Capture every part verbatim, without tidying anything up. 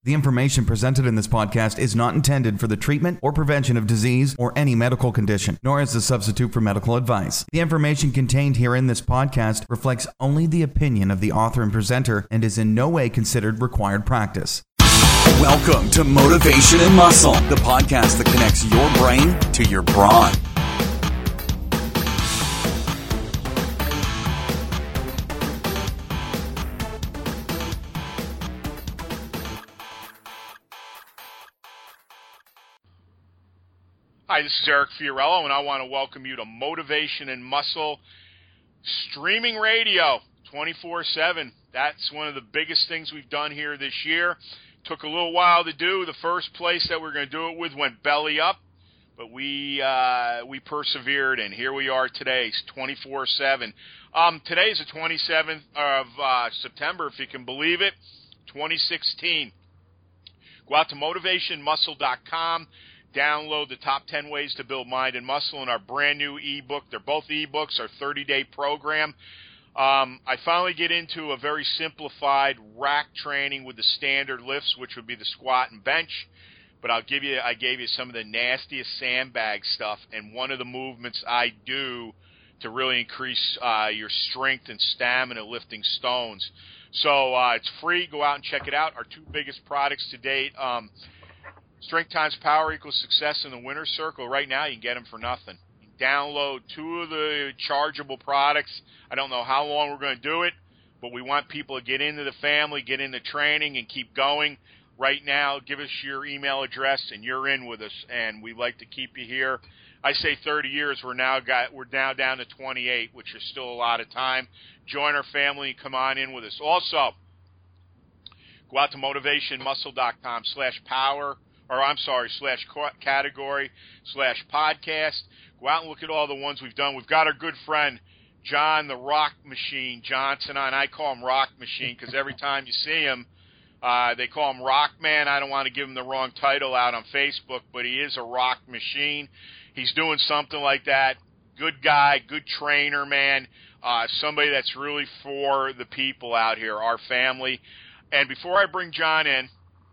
The information presented in this podcast is not intended for the treatment or prevention of disease or any medical condition, nor as a substitute for medical advice. The information contained here in this podcast reflects only the opinion of the author and presenter and is in no way considered required practice. Welcome to Motivation and Muscle, the podcast that connects your brain to your brawn. Hi, this is Eric Fiorillo, and I want to welcome you to Motivation and Muscle streaming radio twenty-four seven. That's one of the biggest things we've done here this year. Took a little while to do. The first place that we're going to do it with went belly up, but we uh, we persevered, and here we are today, twenty-four seven. Um, today is the twenty-seventh of uh, September, if you can believe it, twenty sixteen. Go out to motivation muscle dot com. Download the top ten ways to build mind and muscle in our brand new ebook. They're both ebooks, our thirty-day program. Um, I finally get into a very simplified rack training with the standard lifts, which would be the squat and bench. But I'll give you, I gave you some of the nastiest sandbag stuff, and one of the movements I do to really increase uh, your strength and stamina lifting stones. So uh, it's free. Go out and check it out. Our two biggest products to date. Um, Strength times power equals success in the winner's circle. Right now, you can get them for nothing. You can download two of the chargeable products. I don't know how long we're going to do it, but we want people to get into the family, get into training, and keep going. Right now, give us your email address, and you're in with us, and we'd like to keep you here. I say thirty years. We're now got we're now down to twenty-eight, which is still a lot of time. Join our family and come on in with us. Also, go out to motivation muscle dot com slash power. or I'm sorry, slash category, slash podcast. Go out and look at all the ones we've done. We've got our good friend, John the Rock Machine Johnson on. I call him Rock Machine because every time you see him, uh, they call him Rock Man. I don't want to give him the wrong title out on Facebook, but he is a rock machine. He's doing something like that. Good guy, good trainer, man. Uh, somebody that's really for the people out here, our family. And before I bring John in,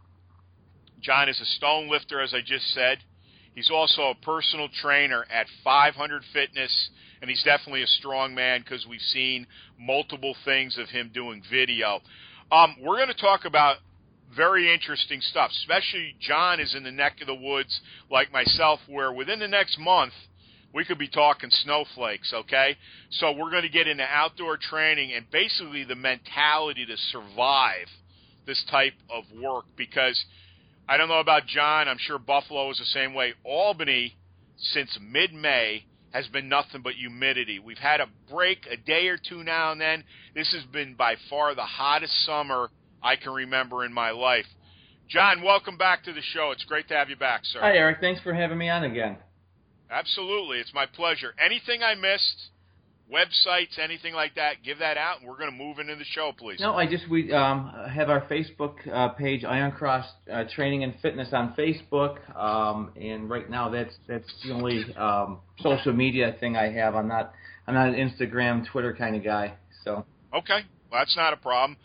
John is a stone lifter, as I just said. He's also a personal trainer at five hundred Fitness, and he's definitely a strong man because we've seen multiple things of him doing video. Um, we're going to talk about very interesting stuff, especially John is in the neck of the woods like myself, where within the next month, we could be talking snowflakes, okay? So we're going to get into outdoor training and basically the mentality to survive this type of work because I don't know about John. I'm sure Buffalo is the same way. Albany, since mid-May, has been nothing but humidity. We've had a break, a day or two now and then. This has been by far the hottest summer I can remember in my life. John, welcome back to the show. It's great to have you back, sir. Hi, Eric. Thanks for having me on again. Absolutely. It's my pleasure. Anything I missed, websites, anything like that, give that out, and we're going to move into the show, please. No, I just we um, have our Facebook uh, page, Iron Cross uh, Training and Fitness on Facebook, um, and right now that's that's the only um, social media thing I have. I'm not I'm not an Instagram, Twitter kind of guy. So okay, well, that's not a problem.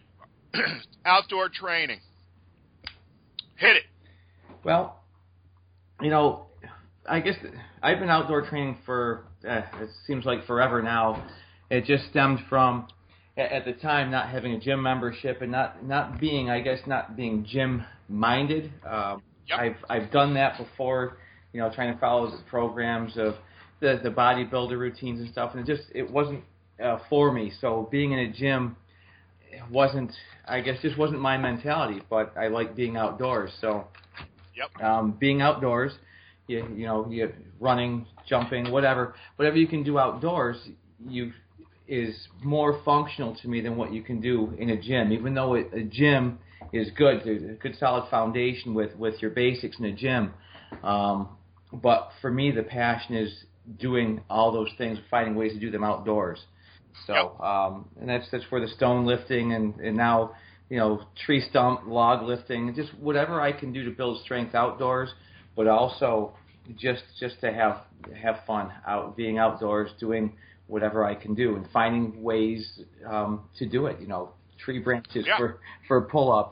Outdoor training, hit it. Well, you know, I guess I've been outdoor training for, uh, it seems like forever now. It just stemmed from, at the time, not having a gym membership and not, not being, I guess, not being gym-minded. Um, yep. I've I've done that before, you know, trying to follow the programs of the, the bodybuilder routines and stuff, and it just, it wasn't uh, for me. So being in a gym wasn't, I guess, just wasn't my mentality, but I like being outdoors. So yep. um, being outdoors, You, you know, you running, jumping, whatever, whatever you can do outdoors, you is more functional to me than what you can do in a gym. Even though it, a gym is good, there's a good solid foundation with, with your basics in a gym. Um, but for me, the passion is doing all those things, finding ways to do them outdoors. So, um, and that's that's where the stone lifting and, and now, you know, tree stump, log lifting, just whatever I can do to build strength outdoors, but also just just to have have fun out being outdoors, doing whatever I can do, and finding ways um, to do it. You know, tree branches yeah. for for pull-ups,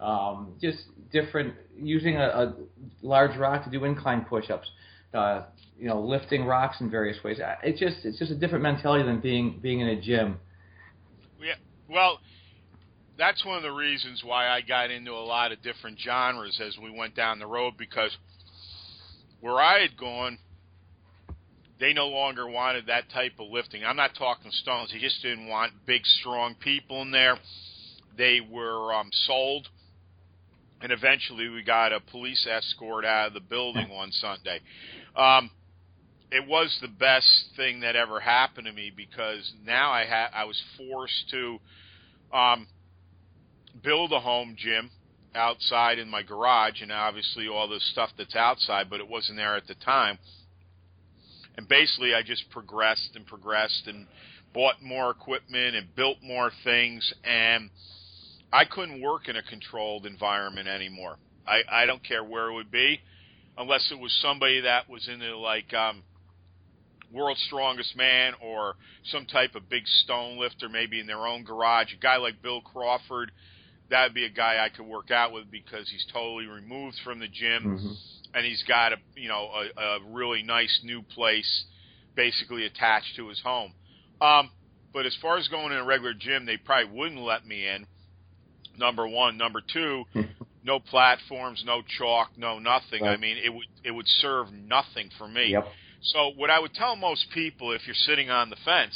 um, just different, using a, a large rock to do incline push-ups, uh, you know, lifting rocks in various ways. It's just it's just a different mentality than being being in a gym. Yeah, well, that's one of the reasons why I got into a lot of different genres as we went down the road, because where I had gone, they no longer wanted that type of lifting. I'm not talking stones. They just didn't want big, strong people in there. They were um, sold, and eventually we got a police escort out of the building one Sunday. Um, it was the best thing that ever happened to me, because now I ha- I was forced to um, build a home gym outside in my garage, and obviously all the stuff that's outside, but it wasn't there at the time. And basically I just progressed and progressed and bought more equipment and built more things, and I couldn't work in a controlled environment anymore. I, I don't care where it would be, unless it was somebody that was into like um, World's Strongest Man or some type of big stone lifter, maybe in their own garage. A guy like Bill Crawford, that would be a guy I could work out with, because he's totally removed from the gym, mm-hmm. and he's got a you know a, a really nice new place basically attached to his home. Um, but as far as going in a regular gym, they probably wouldn't let me in. Number one, number two, no platforms, no chalk, no nothing. Right. I mean, it would it would serve nothing for me. Yep. So what I would tell most people, if you're sitting on the fence,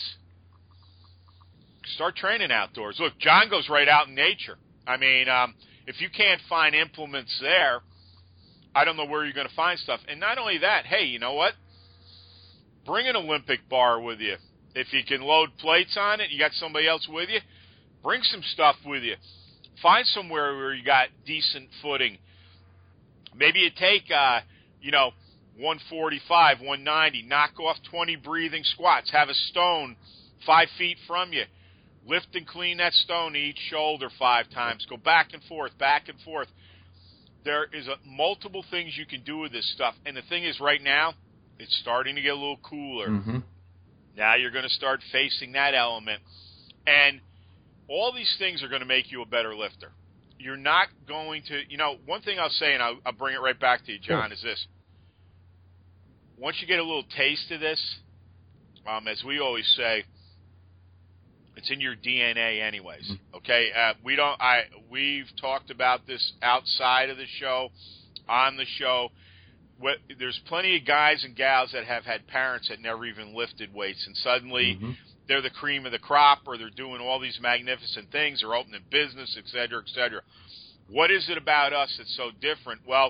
start training outdoors. Look, John goes right out in nature. I mean, um, if you can't find implements there, I don't know where you're going to find stuff. And not only that, hey, you know what? Bring an Olympic bar with you. If you can load plates on it, you got somebody else with you, bring some stuff with you. Find somewhere where you got decent footing. Maybe you take, uh, you know, one forty-five, one ninety, knock off twenty breathing squats, have a stone five feet from you. Lift and clean that stone to each shoulder five times. Go back and forth, back and forth. There is a, multiple things you can do with this stuff. And the thing is, right now, it's starting to get a little cooler. Mm-hmm. Now you're going to start facing that element. And all these things are going to make you a better lifter. You're not going to, you know, one thing I'll say, and I'll, I'll bring it right back to you, John, is this. Once you get a little taste of this, um, as we always say, it's in your D N A anyways, okay? Uh, we don't. I we've talked about this outside of the show, on the show. What, there's plenty of guys and gals that have had parents that never even lifted weights, and suddenly mm-hmm. they're the cream of the crop, or they're doing all these magnificent things, or opening business, et cetera, et cetera. What is it about us that's so different? Well,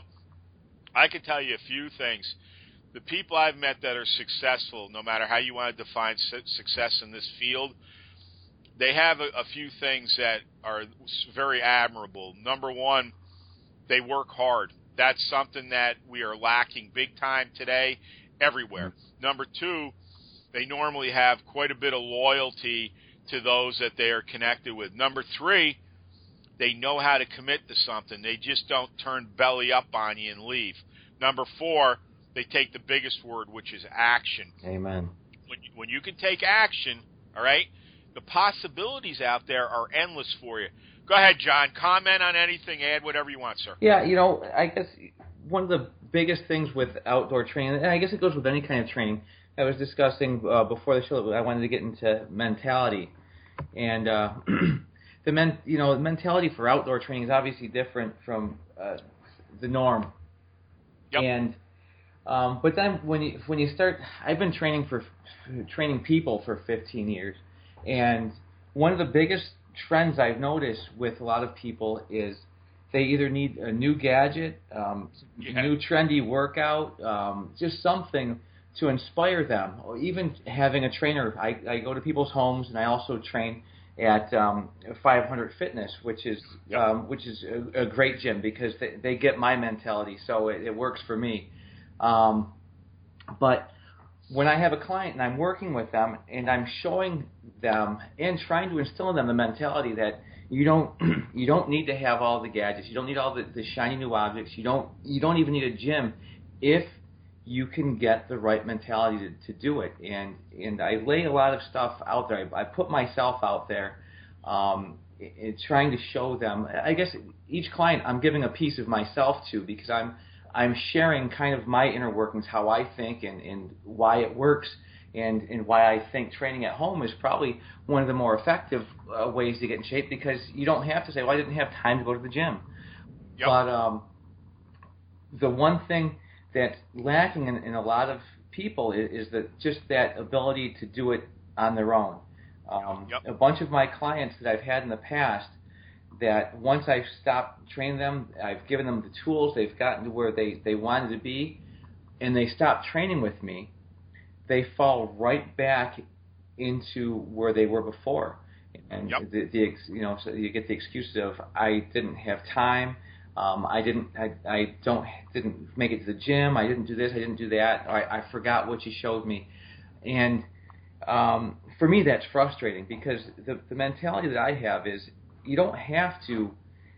I can tell you a few things. The people I've met that are successful, no matter how you want to define su- success in this field, they have a, a few things that are very admirable. Number one, they work hard. That's something that we are lacking big time today everywhere. Mm-hmm. Number two, they normally have quite a bit of loyalty to those that they are connected with. Number three, they know how to commit to something. They just don't turn belly up on you and leave. Number four, they take the biggest word, which is action. Amen. When you, when you can take action, all right, the possibilities out there are endless for you. Go ahead, John. Comment on anything. Add whatever you want, sir. Yeah, you know, I guess one of the biggest things with outdoor training, and I guess it goes with any kind of training, I was discussing uh, before the show, I wanted to get into mentality. And uh, the men, you know, mentality for outdoor training is obviously different from uh, the norm. Yep. And um, but then when you when you start, I've been training for training people for fifteen years, and one of the biggest trends I've noticed with a lot of people is they either need a new gadget, um, yeah. new trendy workout, um, just something to inspire them, or even having a trainer. I, I go to people's homes, and I also train at um, five hundred Fitness, which is um, which is a, a great gym because they, they get my mentality, so it, it works for me. Um, but when I have a client and I'm working with them and I'm showing them and trying to instill in them the mentality that you don't you don't need to have all the gadgets, you don't need all the, the shiny new objects, you don't you don't even need a gym if you can get the right mentality to, to do it. And and I lay a lot of stuff out there. I, I put myself out there. Um, in trying to show them. I guess each client I'm giving a piece of myself to, because I'm I'm sharing kind of my inner workings, how I think, and, and why it works, and, and why I think training at home is probably one of the more effective uh, ways to get in shape, because you don't have to say, well, I didn't have time to go to the gym. Yep. But um, the one thing that's lacking in, in a lot of people is, is that just that ability to do it on their own. Um, yep. A bunch of my clients that I've had in the past, that once I've stopped training them, I've given them the tools, they've gotten to where they, they wanted to be, and they stop training with me, they fall right back into where they were before. And yep. the, the you know, so you get the excuses of, I didn't have time, um, I didn't I, I don't didn't make it to the gym, I didn't do this, I didn't do that, or I, I forgot what you showed me. And um, for me, that's frustrating, because the, the mentality that I have is, you don't have to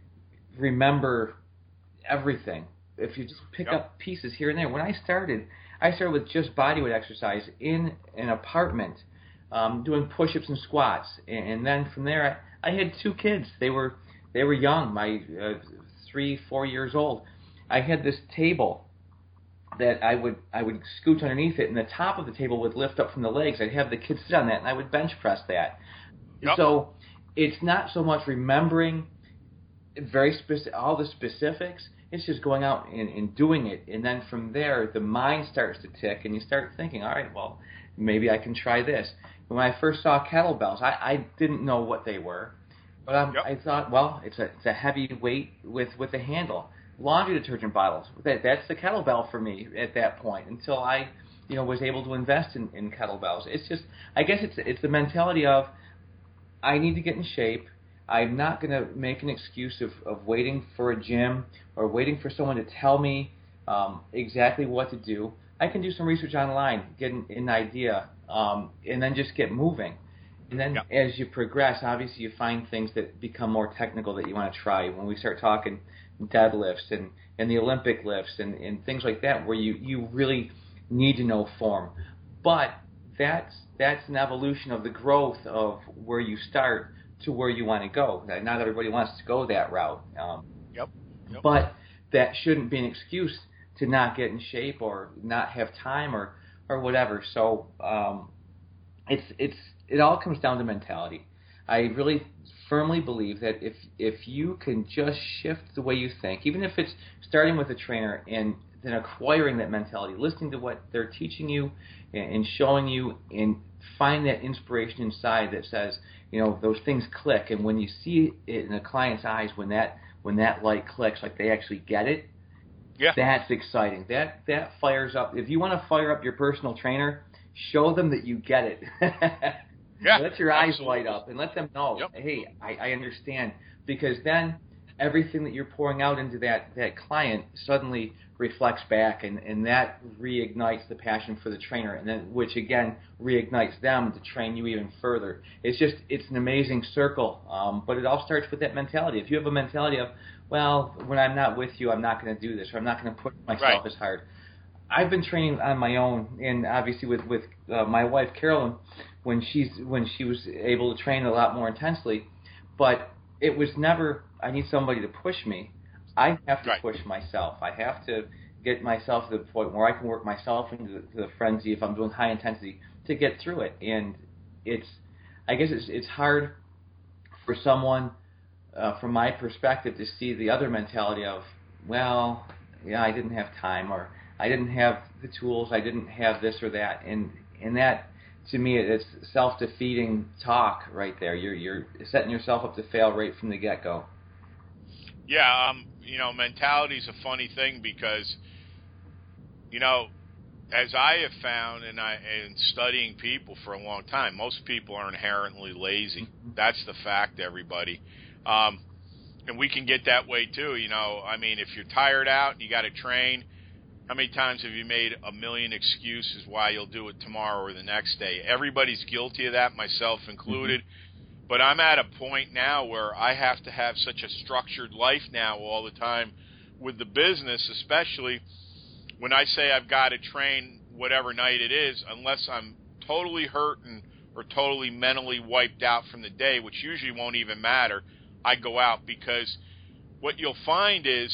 remember everything. If you just pick yep. up pieces here and there. When I started, I started with just bodyweight exercise in an apartment, um, doing push-ups and squats. And, and then from there, I, I had two kids. They were they were young, my uh, three, four years old. I had this table that I would I would scoot underneath it, and the top of the table would lift up from the legs. I'd have the kids sit on that, and I would bench press that. Yep. So it's not so much remembering very specific, all the specifics. It's just going out and, and doing it. And then from there, the mind starts to tick, and you start thinking, all right, well, maybe I can try this. When I first saw kettlebells, I, I didn't know what they were. But I'm, yep. I thought, well, it's a, it's a heavy weight with, with a handle. Laundry detergent bottles, that, that's the kettlebell for me at that point, until I you know, was able to invest in, in kettlebells. It's just, I guess it's it's the mentality of, I need to get in shape. I'm not going to make an excuse of, of waiting for a gym or waiting for someone to tell me um, exactly what to do. I can do some research online, get an, an idea, um, and then just get moving. And then yep. as you progress, obviously you find things that become more technical that you want to try. When we start talking deadlifts and, and the Olympic lifts and, and things like that, where you, you really need to know form. But that's that's an evolution of the growth of where you start to where you want to go. Not everybody wants to go that route. Um, yep. Yep. But that shouldn't be an excuse to not get in shape or not have time or, or whatever. So um, it's it's it all comes down to mentality. I really firmly believe that if if you can just shift the way you think, even if it's starting with a trainer and then acquiring that mentality, listening to what they're teaching you and, and showing you, and find that inspiration inside that says, you know, those things click. And when you see it in a client's eyes, when that when that light clicks, like they actually get it, yeah. that's exciting. That that fires up. If you want to fire up your personal trainer, show them that you get it. Yeah, let your eyes absolutely. light up and let them know, yep. hey, I, I understand. Because then everything that you're pouring out into that, that client suddenly reflects back, and, and that reignites the passion for the trainer, and then which again reignites them to train you even further. It's just it's an amazing circle, um, but it all starts with that mentality. If you have a mentality of, well, when I'm not with you, I'm not going to do this, or I'm not going to put myself right. as hard. I've been training on my own, and obviously with with uh, my wife Carolyn, when she's when she was able to train a lot more intensely, but it was never I need somebody to push me. I have to right. push myself. I have to get myself to the point where I can work myself into the, to the frenzy if I'm doing high intensity to get through it. And it's I guess it's it's hard for someone uh, from my perspective to see the other mentality of, well, yeah, I didn't have time, or I didn't have the tools, I didn't have this or that, and and that to me it's self-defeating talk right there. You're you're setting yourself up to fail right from the get-go. Yeah, um, you know, mentality is a funny thing because, you know, as I have found, and I in studying people for a long time, most people are inherently lazy. Mm-hmm. That's the fact, everybody. Um, and we can get that way too. You know, I mean, if you're tired out and you got to train. How many times have you made a million excuses why you'll do it tomorrow or the next day? Everybody's guilty of that, myself included. Mm-hmm. But I'm at a point now where I have to have such a structured life now all the time with the business, especially when I say I've got to train whatever night it is, unless I'm totally hurting or totally mentally wiped out from the day, which usually won't even matter, I go out, because what you'll find is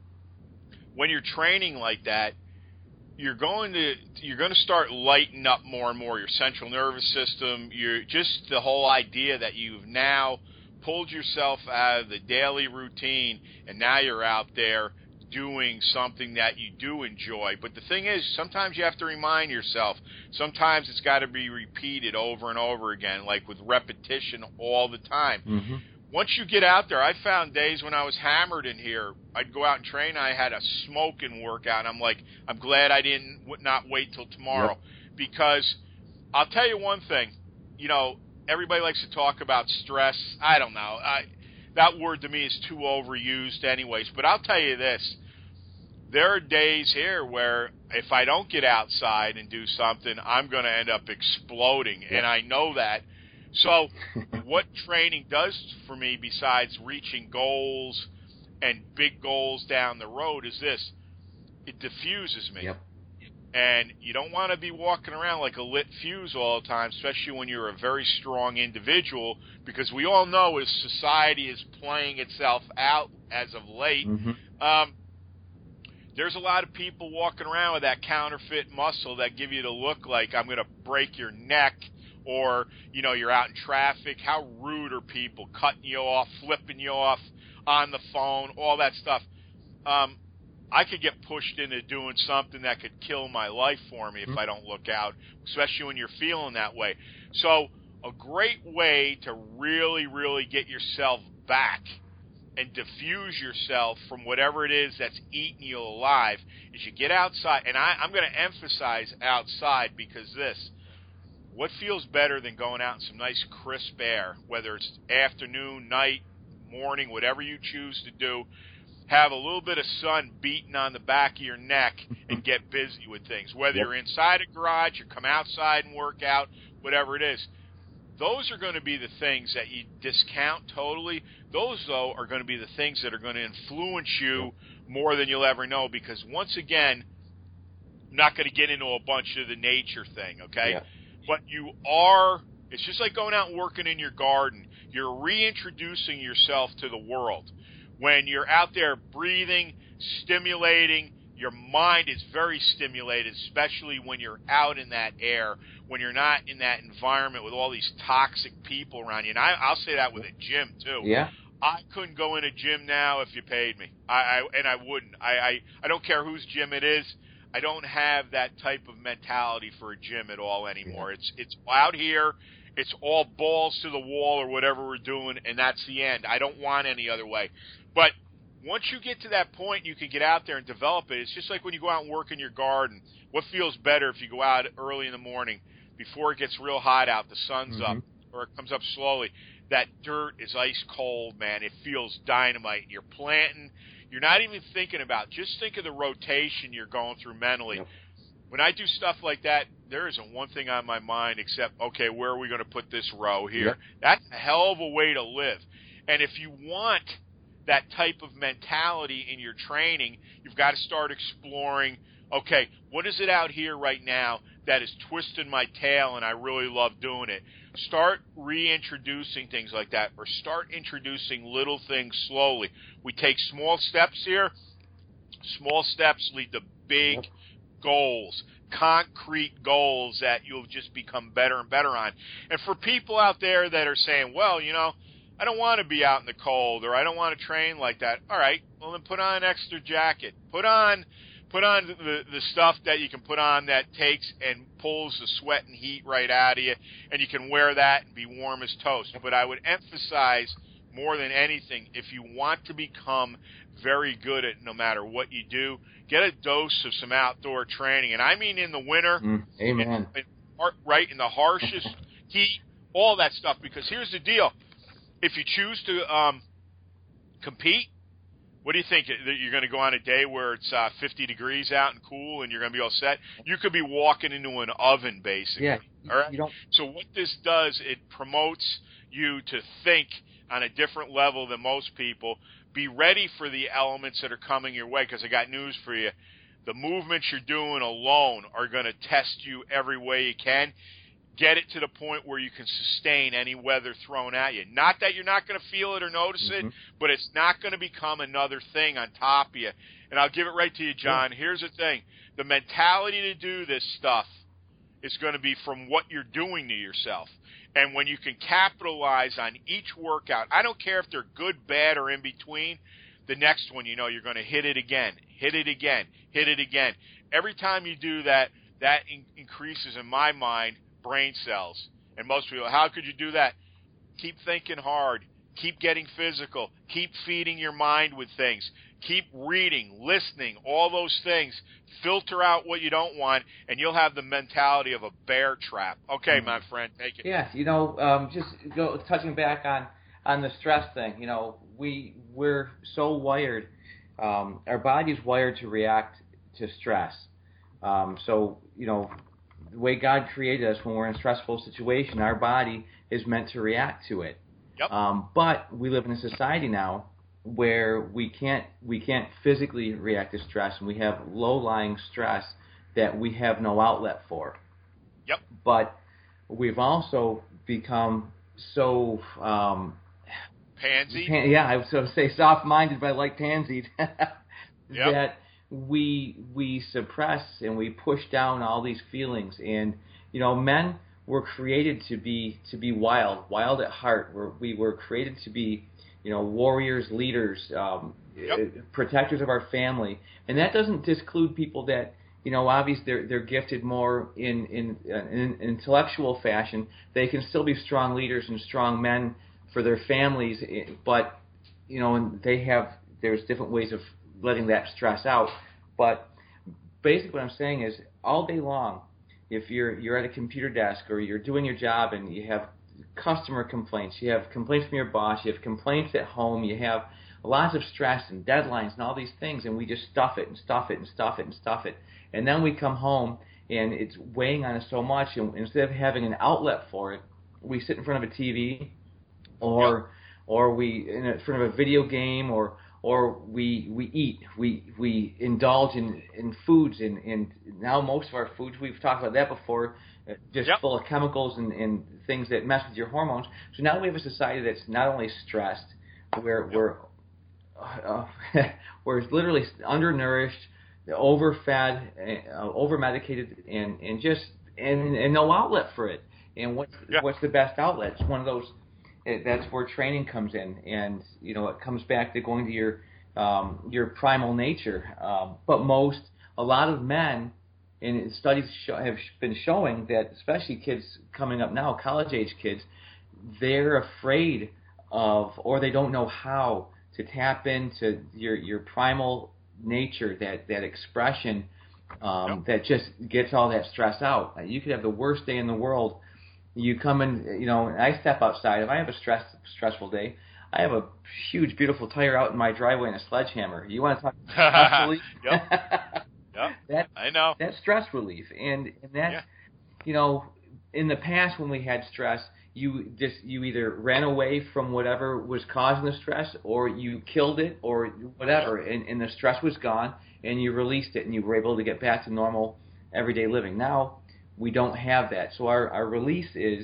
when you're training like that, you're going to you're going to start lighting up more and more your central nervous system. You're just the whole idea that you've now pulled yourself out of the daily routine, and now you're out there doing something that you do enjoy. But the thing is, sometimes you have to remind yourself. Sometimes it's got to be repeated over and over again, like with repetition all the time. Mm-hmm. Once you get out there, I found days when I was hammered in here, I'd go out and train, I had a smoking workout, and I'm like, I'm glad I didn't would not wait till tomorrow. Yep. Because I'll tell you one thing, you know, everybody likes to talk about stress. I don't know. I, that word to me is too overused anyways. But I'll tell you this. There are days here where if I don't get outside and do something, I'm going to end up exploding, and I know that. So what training does for me, besides reaching goals and big goals down the road, is this. It diffuses me. Yep. And you don't want to be walking around like a lit fuse all the time, especially when you're a very strong individual, because we all know as society is playing itself out as of late, mm-hmm. um, there's a lot of people walking around with that counterfeit muscle that give you the look like I'm going to break your neck, or, you know, you're out in traffic. How rude are people cutting you off, flipping you off on the phone, all that stuff. Um, I could get pushed into doing something that could kill my life for me if mm-hmm. I don't look out, especially when you're feeling that way. So a great way to really, really get yourself back and diffuse yourself from whatever it is that's eating you alive is you get outside. And I, I'm going to emphasize outside, because this, what feels better than going out in some nice crisp air, whether it's afternoon, night, morning, whatever you choose to do, have a little bit of sun beating on the back of your neck and get busy with things. Whether yep. you're inside a garage or come outside and work out, whatever it is. Those are going to be the things that you discount totally. Those, though, are going to be the things that are going to influence you more than you'll ever know, because, once again, I'm not going to get into a bunch of the nature thing, okay? Yeah. But you are, it's just like going out and working in your garden. You're reintroducing yourself to the world. When you're out there breathing, stimulating, your mind is very stimulated, especially when you're out in that air, when you're not in that environment with all these toxic people around you. And I, I'll say that with a gym, too. Yeah. I couldn't go in a gym now if you paid me. I, I and I wouldn't. I, I, I don't care whose gym it is. I don't have that type of mentality for a gym at all anymore. Yeah. It's it's out here. It's all balls to the wall or whatever we're doing, and that's the end. I don't want any other way. But once you get to that point, you can get out there and develop it. It's just like when you go out and work in your garden. What feels better if you go out early in the morning before it gets real hot out, the sun's mm-hmm. up, or it comes up slowly? That dirt is ice cold, man. It feels dynamite. You're planting. You're not even thinking about, just think of the rotation you're going through mentally. Yep. When I do stuff like that, there isn't one thing on my mind except, okay, where are we going to put this row here? Yep. That's a hell of a way to live. And if you want that type of mentality in your training, you've got to start exploring, okay, what is it out here right now that is twisting my tail and I really love doing it? Start reintroducing things like that, or start introducing little things slowly. We take small steps here. Small steps lead to big yep. goals, concrete goals that you'll just become better and better on. And for people out there that are saying, well, you know, I don't want to be out in the cold, or I don't want to train like that. All right, well, then put on an extra jacket. Put on put on the, the stuff that you can put on that takes and pulls the sweat and heat right out of you, and you can wear that and be warm as toast. But I would emphasize more than anything, if you want to become very good at no matter what you do, get a dose of some outdoor training. And I mean in the winter. Mm, amen. In, in, right, in the harshest heat, all that stuff. Because here's the deal. If you choose to um, compete, what do you think? That you're going to go on a day where it's uh, fifty degrees out and cool and you're going to be all set? You could be walking into an oven, basically. Yeah. All right? You don't... So what this does, it promotes you to think on a different level than most people. Be ready for the elements that are coming your way, because I got news for you. The movements you're doing alone are going to test you every way you can. get it to the point where you can sustain any weather thrown at you. Not that you're not going to feel it or notice mm-hmm. it, but it's not going to become another thing on top of you. And I'll give it right to you, John. Yeah. Here's the thing. The mentality to do this stuff is going to be from what you're doing to yourself. And when you can capitalize on each workout, I don't care if they're good, bad, or in between, the next one, you know, you're going to hit it again, hit it again, hit it again. Every time you do that, that in- increases, in my mind, brain cells. And most people, how could you do that? Keep thinking hard. Keep getting physical. Keep feeding your mind with things. Keep reading, listening, all those things. Filter out what you don't want, and you'll have the mentality of a bear trap. Okay, mm-hmm. my friend, take it. Yeah, you know, um, just go touching back on, on the stress thing. You know, we we're so wired. Um, our body's wired to react to stress. Um, so you know, the way God created us, when we're in a stressful situation, our body is meant to react to it. Yep. Um, but we live in a society now where we can't we can't physically react to stress, and we have low-lying stress that we have no outlet for. Yep. But we've also become so um, pansy. Pan, yeah, I was going to say soft-minded, but I like pansied. Yep. That we we suppress and we push down all these feelings, and you know, men were created to be to be wild, wild at heart. We're, we were created to be, you know, warriors, leaders, um, yep. protectors of our family, and that doesn't disclude people that, you know, obviously they're they're gifted more in in, in intellectual fashion. They can still be strong leaders and strong men for their families, but you know, they have there's different ways of letting that stress out. But basically, what I'm saying is, all day long, if you're you're at a computer desk or you're doing your job and you have customer complaints, you have complaints from your boss, you have complaints at home, you have lots of stress and deadlines and all these things, and we just stuff it and stuff it and stuff it and stuff it. And then we come home and it's weighing on us so much, and instead of having an outlet for it, we sit in front of a T V or yep. or we in front of a video game, or or we we eat, we we indulge in, in foods, and, and now most of our foods, we've talked about that before, just yep. full of chemicals and, and things that mess with your hormones. So now we have a society that's not only stressed, we're yep. we're uh, we're literally undernourished, overfed, uh, overmedicated, and and just and, and no outlet for it. And what yeah. what's the best outlet? It's one of those. It, that's where training comes in, and you know, it comes back to going to your um, your primal nature. Um, but most, a lot of men, and studies show, have been showing that, especially kids coming up now, college age kids, they're afraid of, or they don't know how to tap into your your primal nature, that that expression um, yep. that just gets all that stress out. You could have the worst day in the world. You come in, you know, and I step outside. If I have a stress, stressful day, I have a huge, beautiful tire out in my driveway and a sledgehammer. You want to talk about stress relief? Yep. Yep. that, I know. That's stress relief. And, and that, yeah. you know, in the past when we had stress, you just you either ran away from whatever was causing the stress, or you killed it, or whatever, and, and the stress was gone, and you released it, and you were able to get back to normal everyday living. Now, we don't have that, so our, our release is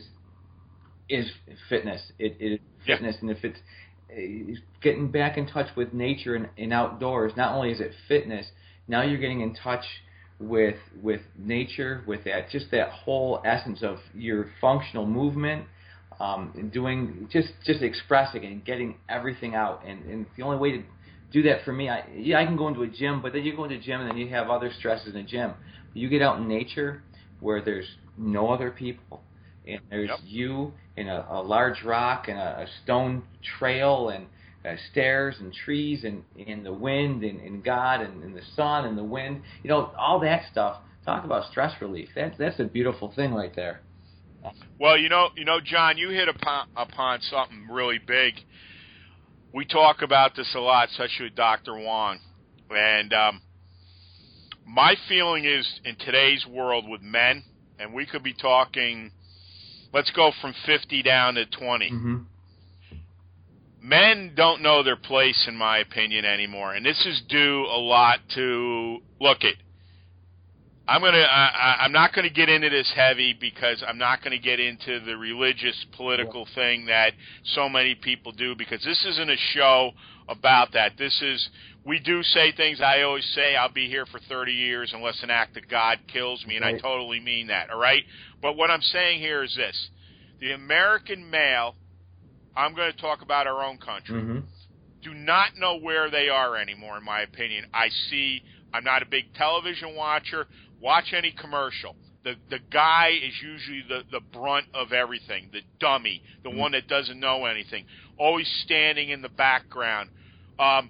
is fitness. It, it is fitness, yeah. and if it's, it's getting back in touch with nature and, and outdoors, not only is it fitness, now you're getting in touch with with nature, with that just that whole essence of your functional movement, um, doing just just expressing and getting everything out. And, and the only way to do that for me, I, yeah, I can go into a gym, but then you go into a gym and then you have other stresses in the gym. But you get out in nature, where there's no other people, and there's yep. you and a, a large rock and a, a stone trail and uh, stairs and trees and, and the wind and, and God and, and the sun and the wind, you know, all that stuff. Talk about stress relief. That's that's a beautiful thing right there. Well, you know, you know, John, you hit upon, upon something really big. We talk about this a lot, especially with Doctor Wong, and um, my feeling is, in today's world with men, and we could be talking, let's go from fifty down to twenty. Mm-hmm. Men don't know their place, in my opinion, anymore. And this is due a lot to, look it, I'm gonna. I, I'm not going to get into this heavy because I'm not going to get into the religious, political yeah. thing that so many people do. Because this isn't a show about that. This is. We do say things. I always say I'll be here for thirty years unless an act of God kills me, and right. I totally mean that. All right. But what I'm saying here is this: the American male. I'm going to talk about our own country. Mm-hmm. Do not know where they are anymore, in my opinion. I see. I'm not a big television watcher. Watch any commercial. The the guy is usually the, the brunt of everything, the dummy, the mm-hmm. one that doesn't know anything, always standing in the background. Um,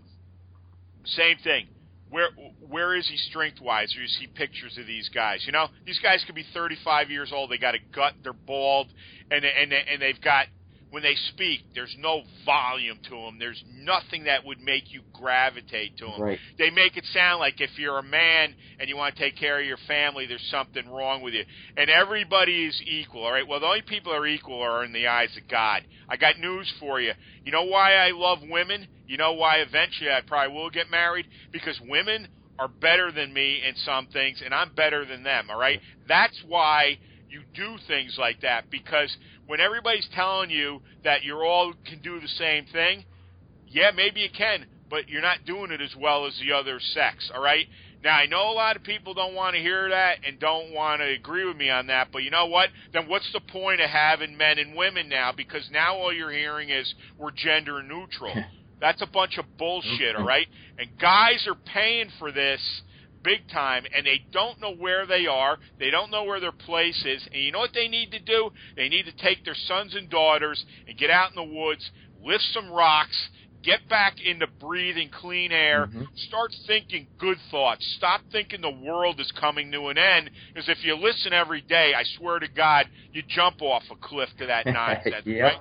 same thing. Where where is he strength-wise? Or you see pictures of these guys. You know, these guys could be thirty-five years old. They got a gut. They're bald, and and and they've got. When they speak, there's no volume to them. There's nothing that would make you gravitate to them. Right. They make it sound like if you're a man and you want to take care of your family, there's something wrong with you. And everybody is equal, all right? Well, the only people that are equal are in the eyes of God. I got news for you. You know why I love women? You know why eventually I probably will get married? Because women are better than me in some things, and I'm better than them, all right? That's why you do things like that, because when everybody's telling you that you all can do the same thing, yeah, maybe you can, but you're not doing it as well as the other sex, all right? Now, I know a lot of people don't want to hear that and don't want to agree with me on that, but you know what? Then what's the point of having men and women now? Because now all you're hearing is we're gender neutral. That's a bunch of bullshit, all right? And guys are paying for this big time, and they don't know where they are. They don't know where their place is. And you know what they need to do? They need to take their sons and daughters and get out in the woods, lift some rocks, get back into breathing clean air, mm-hmm. start thinking good thoughts. Stop thinking the world is coming to an end, because if you listen every day, I swear to God, you jump off a cliff to that nonsense, yep. right?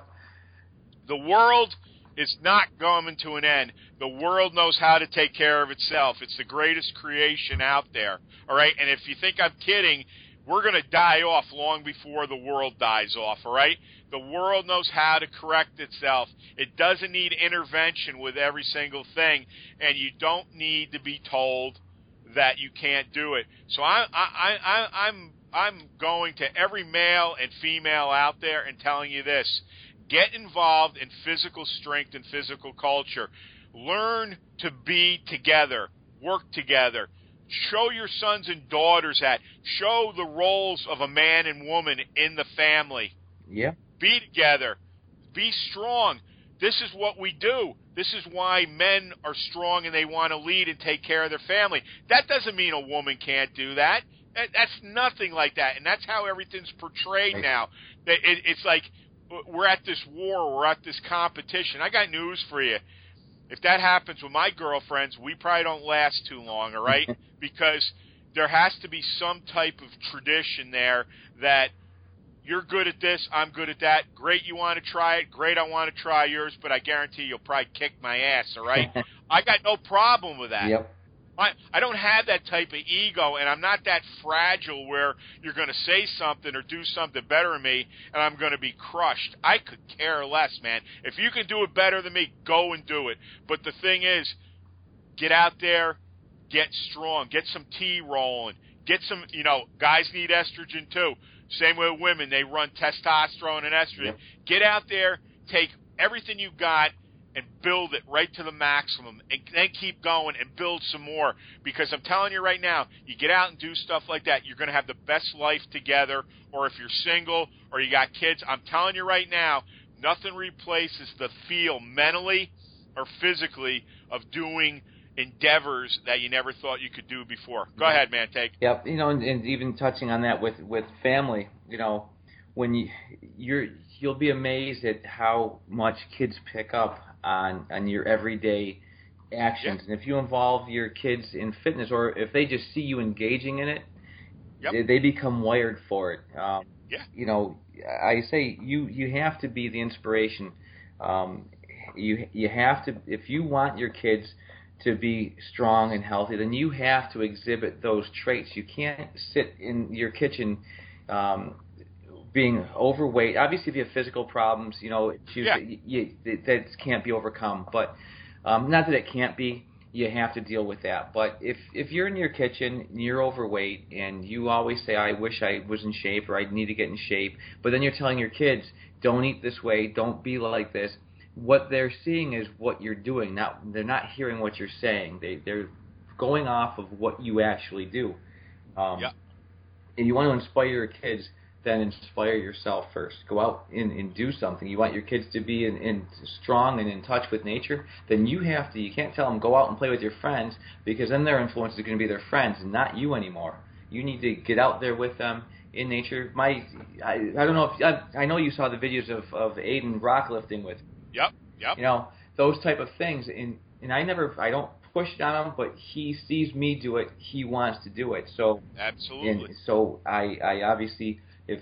The world is not coming to an end. The world knows how to take care of itself. It's the greatest creation out there, all right? And if you think I'm kidding, we're going to die off long before the world dies off, all right? The world knows how to correct itself. It doesn't need intervention with every single thing, and you don't need to be told that you can't do it. So I, I, I, I'm, I'm going to every male and female out there and telling you this. Get involved in physical strength and physical culture. Learn to be together. Work together. Show your sons and daughters that. Show the roles of a man and woman in the family. Yeah. Be together. Be strong. This is what we do. This is why men are strong and they want to lead and take care of their family. That doesn't mean a woman can't do that. That's nothing like that. And that's how everything's portrayed now. It's like we're at this war, we're at this competition. I got news for you. If that happens with my girlfriends, we probably don't last too long, all right? Because there has to be some type of tradition there that you're good at this, I'm good at that. Great, you want to try it. Great, I want to try yours, but I guarantee you'll probably kick my ass, all right? I got no problem with that. Yep. I, I don't have that type of ego, and I'm not that fragile where you're going to say something or do something better than me, and I'm going to be crushed. I could care less, man. If you can do it better than me, go and do it. But the thing is, get out there, get strong, get some tea rolling, get some, you know, guys need estrogen too. Same way with women, they run testosterone and estrogen. Yep. Get out there, take everything you got, and build it right to the maximum, and then keep going and build some more. Because I'm telling you right now, you get out and do stuff like that, you're going to have the best life together. Or if you're single or you got kids, I'm telling you right now, nothing replaces the feel mentally or physically of doing endeavors that you never thought you could do before. Go ahead, man. Take. Yep. You know, and, and even touching on that with, with family, you know, when you you're you'll be amazed at how much kids pick up on on your everyday actions. Yeah. And if you involve your kids in fitness, or if they just see you engaging in it, yep. they, they become wired for it. Um, yeah. You know, I say you you have to be the inspiration. Um, you you have to, if you want your kids to be strong and healthy, then you have to exhibit those traits. You can't sit in your kitchen um, being overweight. Obviously, if you have physical problems, you know, issues yeah. that, you, that can't be overcome. But um, not that it can't be, you have to deal with that. But if if you're in your kitchen and you're overweight and you always say, I wish I was in shape or I need to get in shape, but then you're telling your kids, don't eat this way, don't be like this, what they're seeing is what you're doing. Not, they're not hearing what you're saying. They, they're going off of what you actually do. Um, yeah. And you want to inspire your kids, then inspire yourself first. Go out and, and do something. You want your kids to be in, in strong and in touch with nature, then you have to. You can't tell them, go out and play with your friends, because then their influence is going to be their friends and not you anymore. You need to get out there with them in nature. My, I, I don't know if, I, I know you saw the videos of, of Aiden rock lifting with. Yep, yep. You know, those type of things. And, and I never, I don't push it on him, but he sees me do it. He wants to do it. So absolutely. And so I, I obviously, if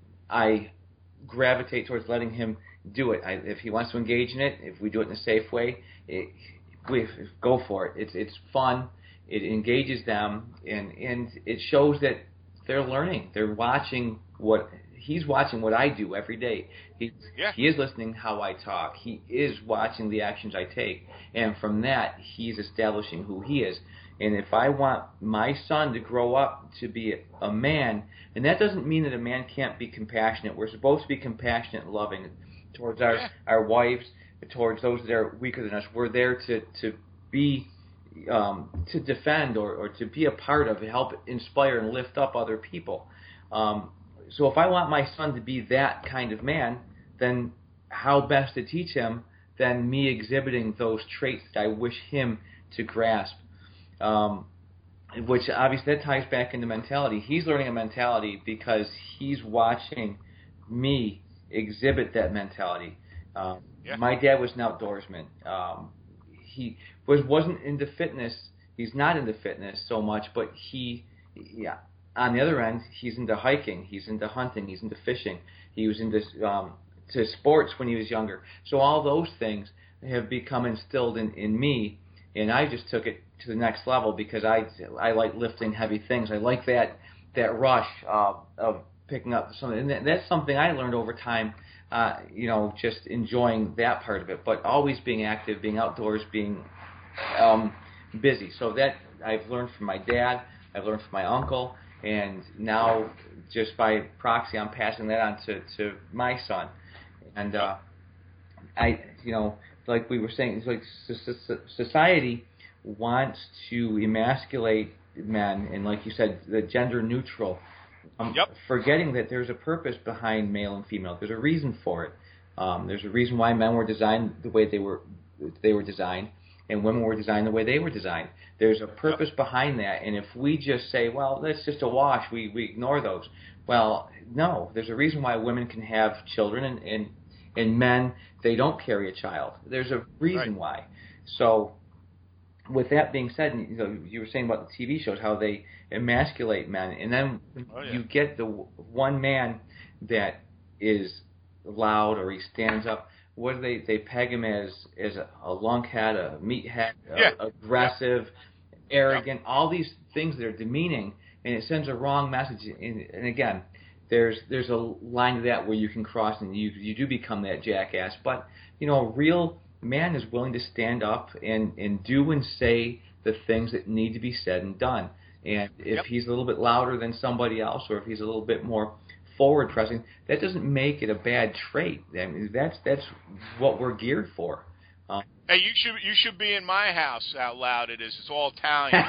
I gravitate towards letting him do it, I, if he wants to engage in it, if we do it in a safe way, it, we go for it. It's it's fun. It engages them, and and it shows that they're learning. They're watching what he's watching what I do every day. He yeah. he is listening how I talk. He is watching the actions I take, and from that he's establishing who he is. And if I want my son to grow up to be a, a man, and that doesn't mean that a man can't be compassionate. We're supposed to be compassionate and loving towards our, yeah. our wives, towards those that are weaker than us. We're there to, to be, um, to defend or, or to be a part of, help inspire and lift up other people. Um, so if I want my son to be that kind of man, then how best to teach him than me exhibiting those traits that I wish him to grasp. Um, which obviously that ties back into mentality. He's learning a mentality because he's watching me exhibit that mentality. Um, yeah. My dad was an outdoorsman. Um, he was wasn't into fitness. He's not into fitness so much, but he, yeah. On the other end, he's into hiking. He's into hunting. He's into fishing. He was into um, to sports when he was younger. So all those things have become instilled in, in me, and I just took it to the next level because I I like lifting heavy things. I like that that rush uh, of picking up something, and that's something I learned over time. Uh, you know, just enjoying that part of it, but always being active, being outdoors, being um, busy. So that I've learned from my dad. I've learned from my uncle, and now just by proxy, I'm passing that on to, to my son. And uh, I, you know, like we were saying, it's like society wants to emasculate men, and like you said, the gender neutral. Um, yep. Forgetting that there's a purpose behind male and female. There's a reason for it. Um, there's a reason why men were designed the way they were they were designed, and women were designed the way they were designed. There's a purpose yep. behind that, and if we just say, well, that's just a wash, we, we ignore those. Well, no, there's a reason why women can have children, and, and, and men, they don't carry a child. There's a reason right. why. So with that being said, you know, you were saying about the T V shows, how they emasculate men, and then oh, yeah. you get the one man that is loud or he stands up. What do they they peg him as? As a, a lunkhead, a meathead, yeah. a, aggressive, yeah. arrogant, yeah. all these things that are demeaning, and it sends a wrong message. And, and again, there's there's a line to that where you can cross, and you you do become that jackass. But you know, a real man is willing to stand up and, and do and say the things that need to be said and done. And if yep. he's a little bit louder than somebody else, or if he's a little bit more forward pressing, that doesn't make it a bad trait. I mean, that's that's what we're geared for. Um, hey, you should you should be in my house. How loud it is! It's all Italians.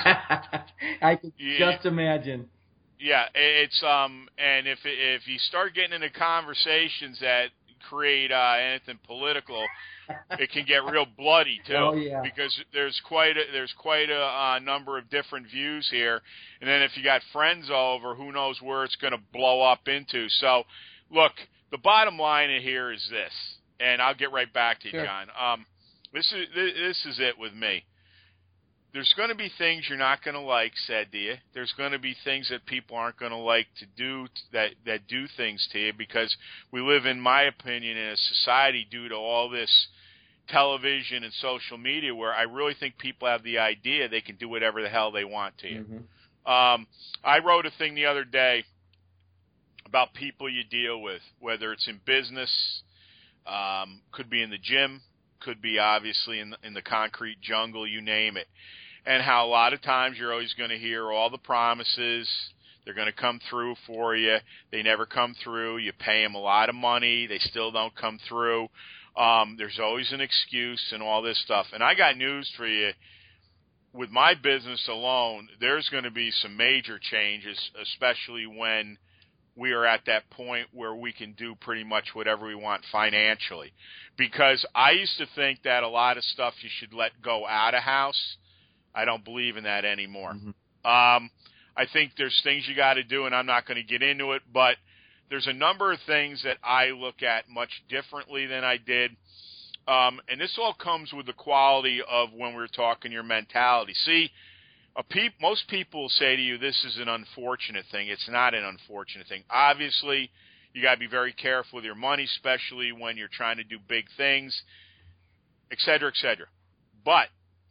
I can yeah. just imagine. Yeah, it's um, and if if you start getting into conversations that create uh, anything political, it can get real bloody too. Oh, yeah. Because there's quite a, there's quite a uh, number of different views here, and then if you got friends over, who knows where it's going to blow up into. So, look, the bottom line in here is this, and I'll get right back to you, sure. John. Um, this is this is it with me. There's going to be things you're not going to like said to you. There's going to be things that people aren't going to like to do that that do things to you, because we live, in my opinion, in a society due to all this television and social media where I really think people have the idea they can do whatever the hell they want to you. Mm-hmm. Um, I wrote a thing the other day about people you deal with, whether it's in business, um, could be in the gym, could be obviously in the, in the concrete jungle, you name it. And how a lot of times you're always going to hear all the promises. They're going to come through for you. They never come through. You pay them a lot of money. They still don't come through. Um, there's always an excuse and all this stuff. And I got news for you. With my business alone, there's going to be some major changes, especially when we are at that point where we can do pretty much whatever we want financially. Because I used to think that a lot of stuff you should let go out of house. I don't believe in that anymore. Mm-hmm. Um, I think there's things you got to do, and I'm not going to get into it, but there's a number of things that I look at much differently than I did. Um, and this all comes with the quality of when we're talking your mentality. See, a peop, most people say to you, this is an unfortunate thing. It's not an unfortunate thing. Obviously, you got to be very careful with your money, especially when you're trying to do big things, et cetera, et cetera. But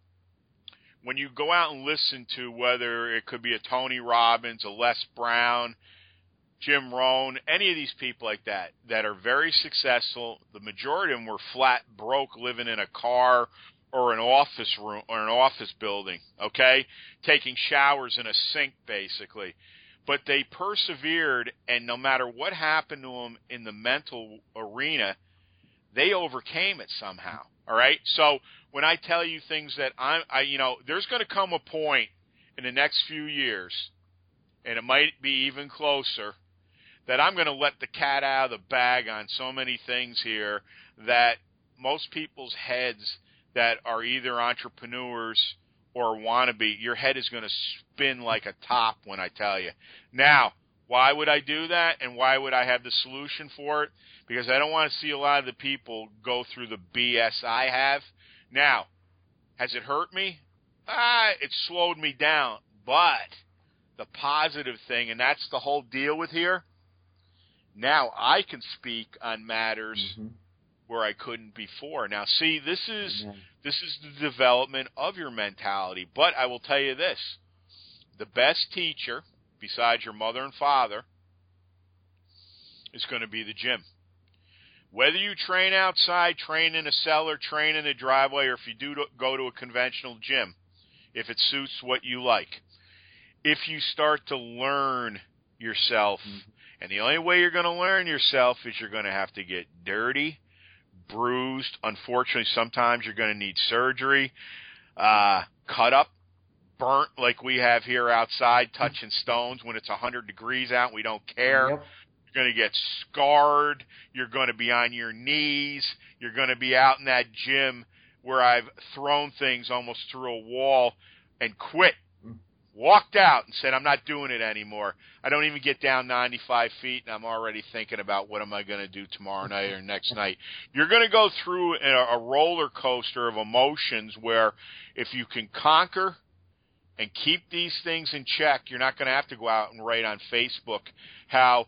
when you go out and listen to whether it could be a Tony Robbins, a Les Brown, Jim Rohn, any of these people like that, that are very successful, the majority of them were flat broke, living in a car or an office room or an office building, okay, taking showers in a sink basically. But they persevered, and no matter what happened to them in the mental arena, they overcame it somehow. All right. So when I tell you things that I'm, I, you know, there's going to come a point in the next few years, and it might be even closer, that I'm going to let the cat out of the bag on so many things here that most people's heads that are either entrepreneurs or wannabe, your head is going to spin like a top when I tell you. Now, why would I do that, and why would I have the solution for it? Because I don't want to see a lot of the people go through the B S I have. Now, has it hurt me? Ah, it slowed me down. But the positive thing, and that's the whole deal with here, now I can speak on matters mm-hmm. where I couldn't before. Now, see, this is Amen. this is the development of your mentality. But I will tell you this, the best teacher, besides your mother and father, is going to be the gym. Whether you train outside, train in a cellar, train in a driveway, or if you do go to a conventional gym, if it suits what you like, if you start to learn yourself, mm-hmm. and the only way you're going to learn yourself is you're going to have to get dirty, bruised. Unfortunately, sometimes you're going to need surgery, uh, cut up, burnt like we have here outside, touching stones when it's one hundred degrees out and we don't care. Yep. You're going to get scarred. You're going to be on your knees. You're going to be out in that gym where I've thrown things almost through a wall and quit. Walked out and said, I'm not doing it anymore. I don't even get down ninety-five feet, and I'm already thinking about what am I going to do tomorrow night or next night. You're going to go through a, a roller coaster of emotions where if you can conquer and keep these things in check, you're not going to have to go out and write on Facebook how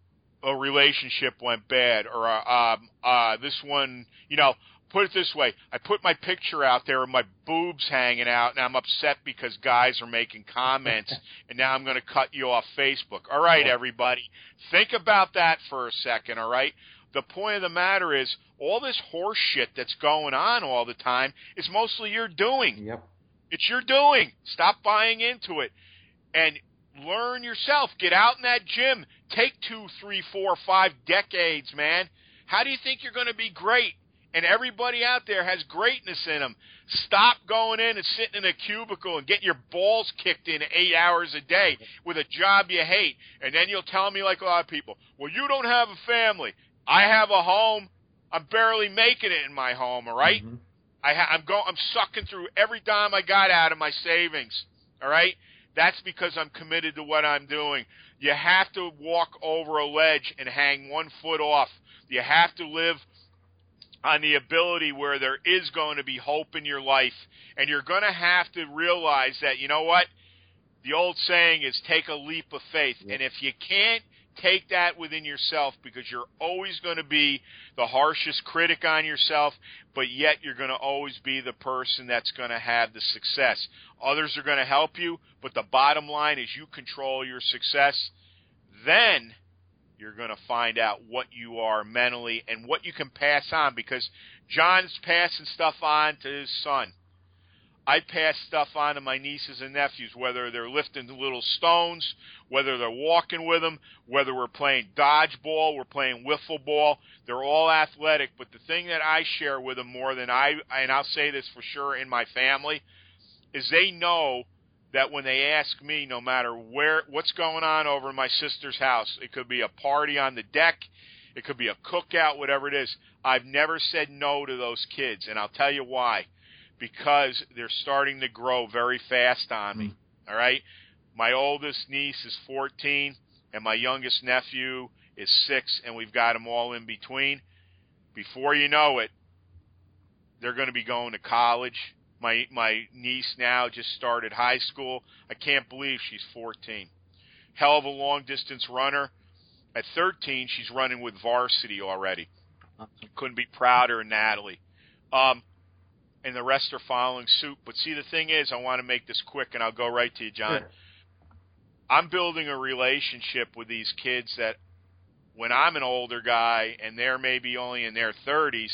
a relationship went bad or uh, um, uh, this one, you know, put it this way. I put my picture out there of my boobs hanging out, and I'm upset because guys are making comments, and now I'm going to cut you off Facebook. All right, everybody, think about that for a second, all right? The point of the matter is all this horse shit that's going on all the time is mostly your doing. Yep. It's your doing. Stop buying into it and learn yourself. Get out in that gym. Take two, three, four, five decades, man. How do you think you're going to be great? And everybody out there has greatness in them. Stop going in and sitting in a cubicle and getting your balls kicked in eight hours a day with a job you hate. And then you'll tell me like a lot of people, well, you don't have a family. I have a home. I'm barely making it in my home, all right? Mm-hmm. I ha- I'm, go- I'm sucking through every dime I got out of my savings, all right? That's because I'm committed to what I'm doing. You have to walk over a ledge and hang one foot off. You have to live on the ability where there is going to be hope in your life, and you're going to have to realize that, you know what, the old saying is take a leap of faith, yeah. And if you can't take that within yourself, because you're always going to be the harshest critic on yourself, but yet you're going to always be the person that's going to have the success. Others are going to help you, but the bottom line is you control your success. Then you're going to find out what you are mentally and what you can pass on, because John's passing stuff on to his son. I pass stuff on to my nieces and nephews, whether they're lifting little stones, whether they're walking with them, whether we're playing dodgeball, we're playing wiffle ball. They're all athletic, but the thing that I share with them more than I, and I'll say this for sure in my family, is they know that when they ask me, no matter where, what's going on over in my sister's house, it could be a party on the deck, it could be a cookout, whatever it is, I've never said no to those kids, and I'll tell you why. Because they're starting to grow very fast on me, all right? My oldest niece is fourteen, and my youngest nephew is six, and we've got them all in between. Before you know it, they're going to be going to college. My my niece now just started high school. I can't believe she's fourteen. Hell of a long-distance runner. At thirteen, she's running with varsity already. Couldn't be prouder of Natalie. Um, and the rest are following suit. But see, the thing is, I want to make this quick, and I'll go right to you, John. Sure. I'm building a relationship with these kids that when I'm an older guy and they're maybe only in their thirties,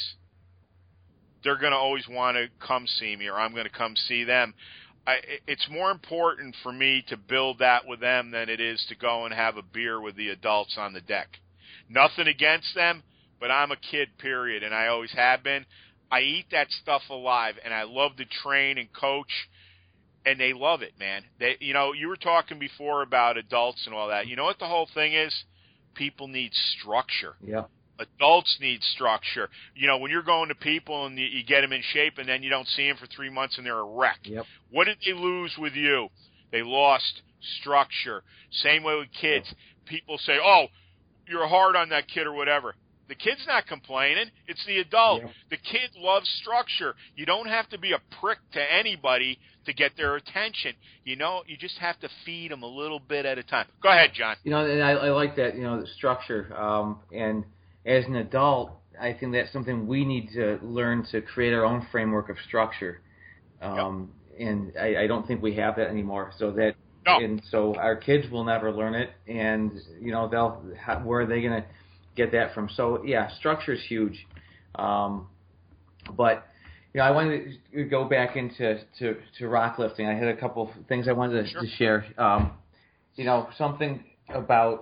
they're going to always want to come see me, or I'm going to come see them. I, it's more important for me to build that with them than it is to go and have a beer with the adults on the deck. Nothing against them, but I'm a kid, period, and I always have been. I eat that stuff alive, and I love to train and coach, and they love it, man. They, you know, you were talking before about adults and all that. You know what the whole thing is? People need structure. Yeah. Adults need structure. You know, when you're going to people and you, you get them in shape, and then you don't see them for three months and they're a wreck. Yep. What did they lose with you? They lost structure. Same way with kids. Yep. People say, oh, you're hard on that kid or whatever. The kid's not complaining. It's the adult. Yeah. The kid loves structure. You don't have to be a prick to anybody to get their attention. You know, you just have to feed them a little bit at a time. Go ahead, John. You know, and I, I like that, you know, the structure. Um, and as an adult, I think that's something we need to learn to create our own framework of structure. Um, yep. And I, I don't think we have that anymore. So that, no. And so our kids will never learn it. And, you know, they'll, how, where are they going to get that from? So yeah, structure is huge. Um, but you know, I wanted to go back into to, to rock lifting. I had a couple of things I wanted to, sure. to share. Um, you know, something about,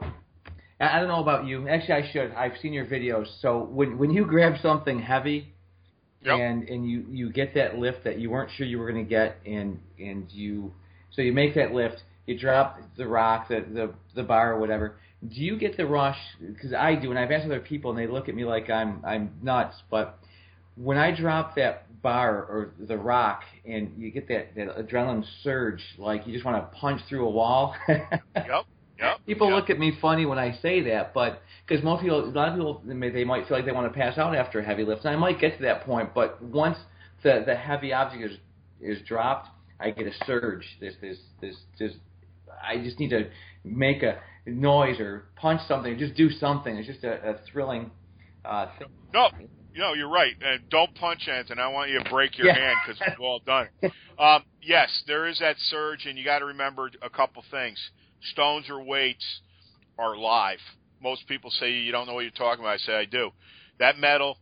I don't know about you. Actually, I should. I've seen your videos. So when when you grab something heavy, yep. and and you, you get that lift that you weren't sure you were going to get, and and you so you make that lift, you drop the rock, the the, the bar or whatever. Do you get the rush? Because I do, and I've asked other people, and they look at me like I'm I'm nuts. But when I drop that bar or the rock, and you get that, that adrenaline surge, like you just want to punch through a wall. Yep. Yep. People yep. look at me funny when I say that, but because most people, a lot of people, they might feel like they want to pass out after a heavy lift, and I might get to that point. But once the the heavy object is is dropped, I get a surge. This this this just I just need to make a noise or punch something, just do something. It's just a, a thrilling uh, thing. No, you know, you're right. And don't punch anything. I want you to break your yeah. hand because we've all done it. Um, yes, there is that surge, and you got to remember a couple things. Stones or weights are live. Most people say you don't know what you're talking about. I say I do. That metal,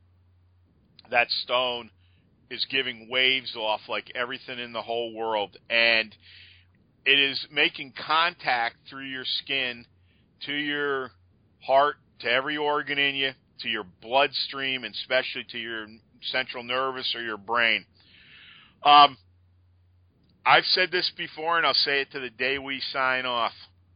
that stone, is giving waves off like everything in the whole world, and it is making contact through your skin to your heart, to every organ in you, to your bloodstream, and especially to your central nervous or your brain. Um, I've said this before, and I'll say it to the day we sign off.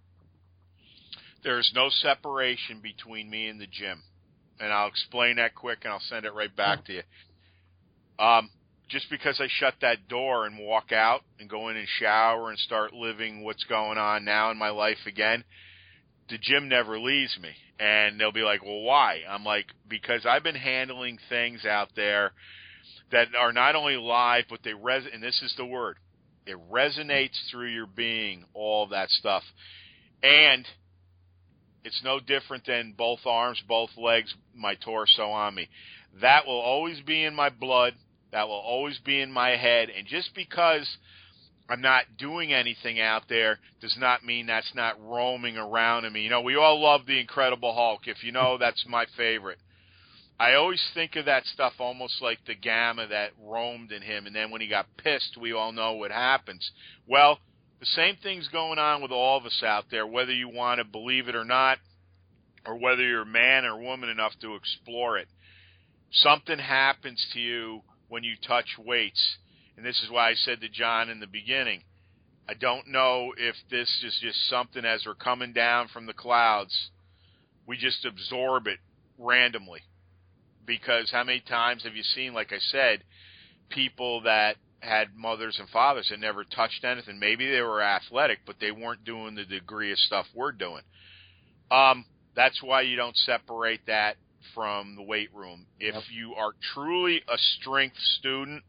There's no separation between me and the gym. And I'll explain that quick, and I'll send it right back to you. Um, just because I shut that door and walk out and go in and shower and start living what's going on now in my life again, the gym never leaves me. And they'll be like, well, why? I'm like, because I've been handling things out there that are not only live, but they res. And this is the word. It resonates through your being, all of that stuff. And it's no different than both arms, both legs, my torso on me. That will always be in my blood. That will always be in my head. And just because I'm not doing anything out there does not mean that's not roaming around in me. You know, we all love the Incredible Hulk. If you know, that's my favorite. I always think of that stuff almost like the gamma that roamed in him, and then when he got pissed, we all know what happens. Well, the same thing's going on with all of us out there, whether you want to believe it or not, or whether you're a man or woman enough to explore it. Something happens to you when you touch weights. And this is why I said to John in the beginning, I don't know if this is just something as we're coming down from the clouds, we just absorb it randomly. Because how many times have you seen, like I said, people that had mothers and fathers that never touched anything? Maybe they were athletic, but they weren't doing the degree of stuff we're doing. Um, that's why you don't separate that from the weight room. If yep. you are truly a strength student,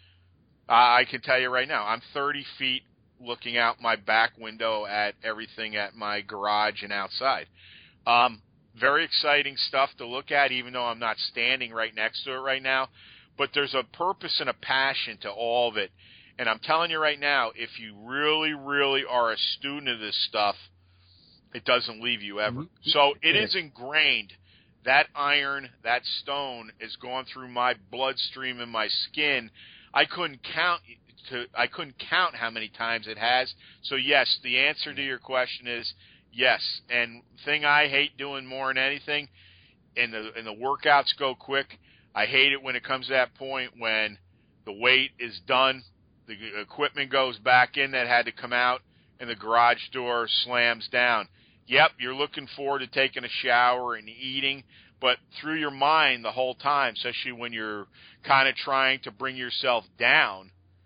I can tell you right now, I'm thirty feet looking out my back window at everything at my garage and outside. Um, very exciting stuff to look at, even though I'm not standing right next to it right now. But there's a purpose and a passion to all of it. And I'm telling you right now, if you really, really are a student of this stuff, it doesn't leave you ever. Mm-hmm. So it is ingrained. That iron, that stone is going through my bloodstream and my skin. I couldn't count to I couldn't count how many times it has. So yes, the answer to your question is yes. And thing I hate doing more than anything, and the and the workouts go quick. I hate it when it comes to that point when the weight is done, the equipment goes back in that had to come out, and the garage door slams down. Yep, you're looking forward to taking a shower and eating, but through your mind the whole time, especially when you're kind of trying to bring yourself down,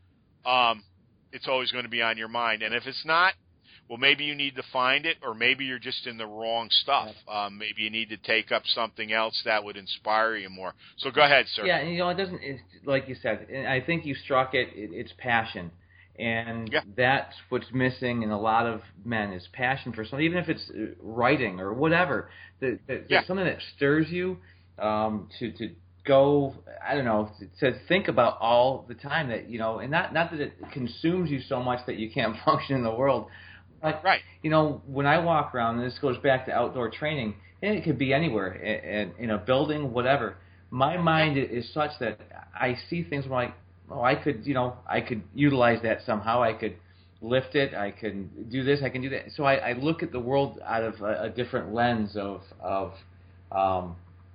um, it's always going to be on your mind. And if it's not, well, maybe you need to find it, or maybe you're just in the wrong stuff. Um, maybe you need to take up something else that would inspire you more. So go ahead, sir. Yeah, and you know, it doesn't, it's, like you said, and I think you struck it, it it's passion. And yeah. that's what's missing in a lot of men is passion for something, even if it's writing or whatever. The, the, yeah. Something that stirs you um, to to go, I don't know, to, to think about all the time that, you know, and not, not that it consumes you so much that you can't function in the world. But, right. you know, when I walk around, and this goes back to outdoor training, and it could be anywhere, in, in a building, whatever, my mind is such that I see things like, oh, I could, you know, I could utilize that somehow. I could lift it. I can do this. I can do that. So I, I look at the world out of a, a different lens of of um,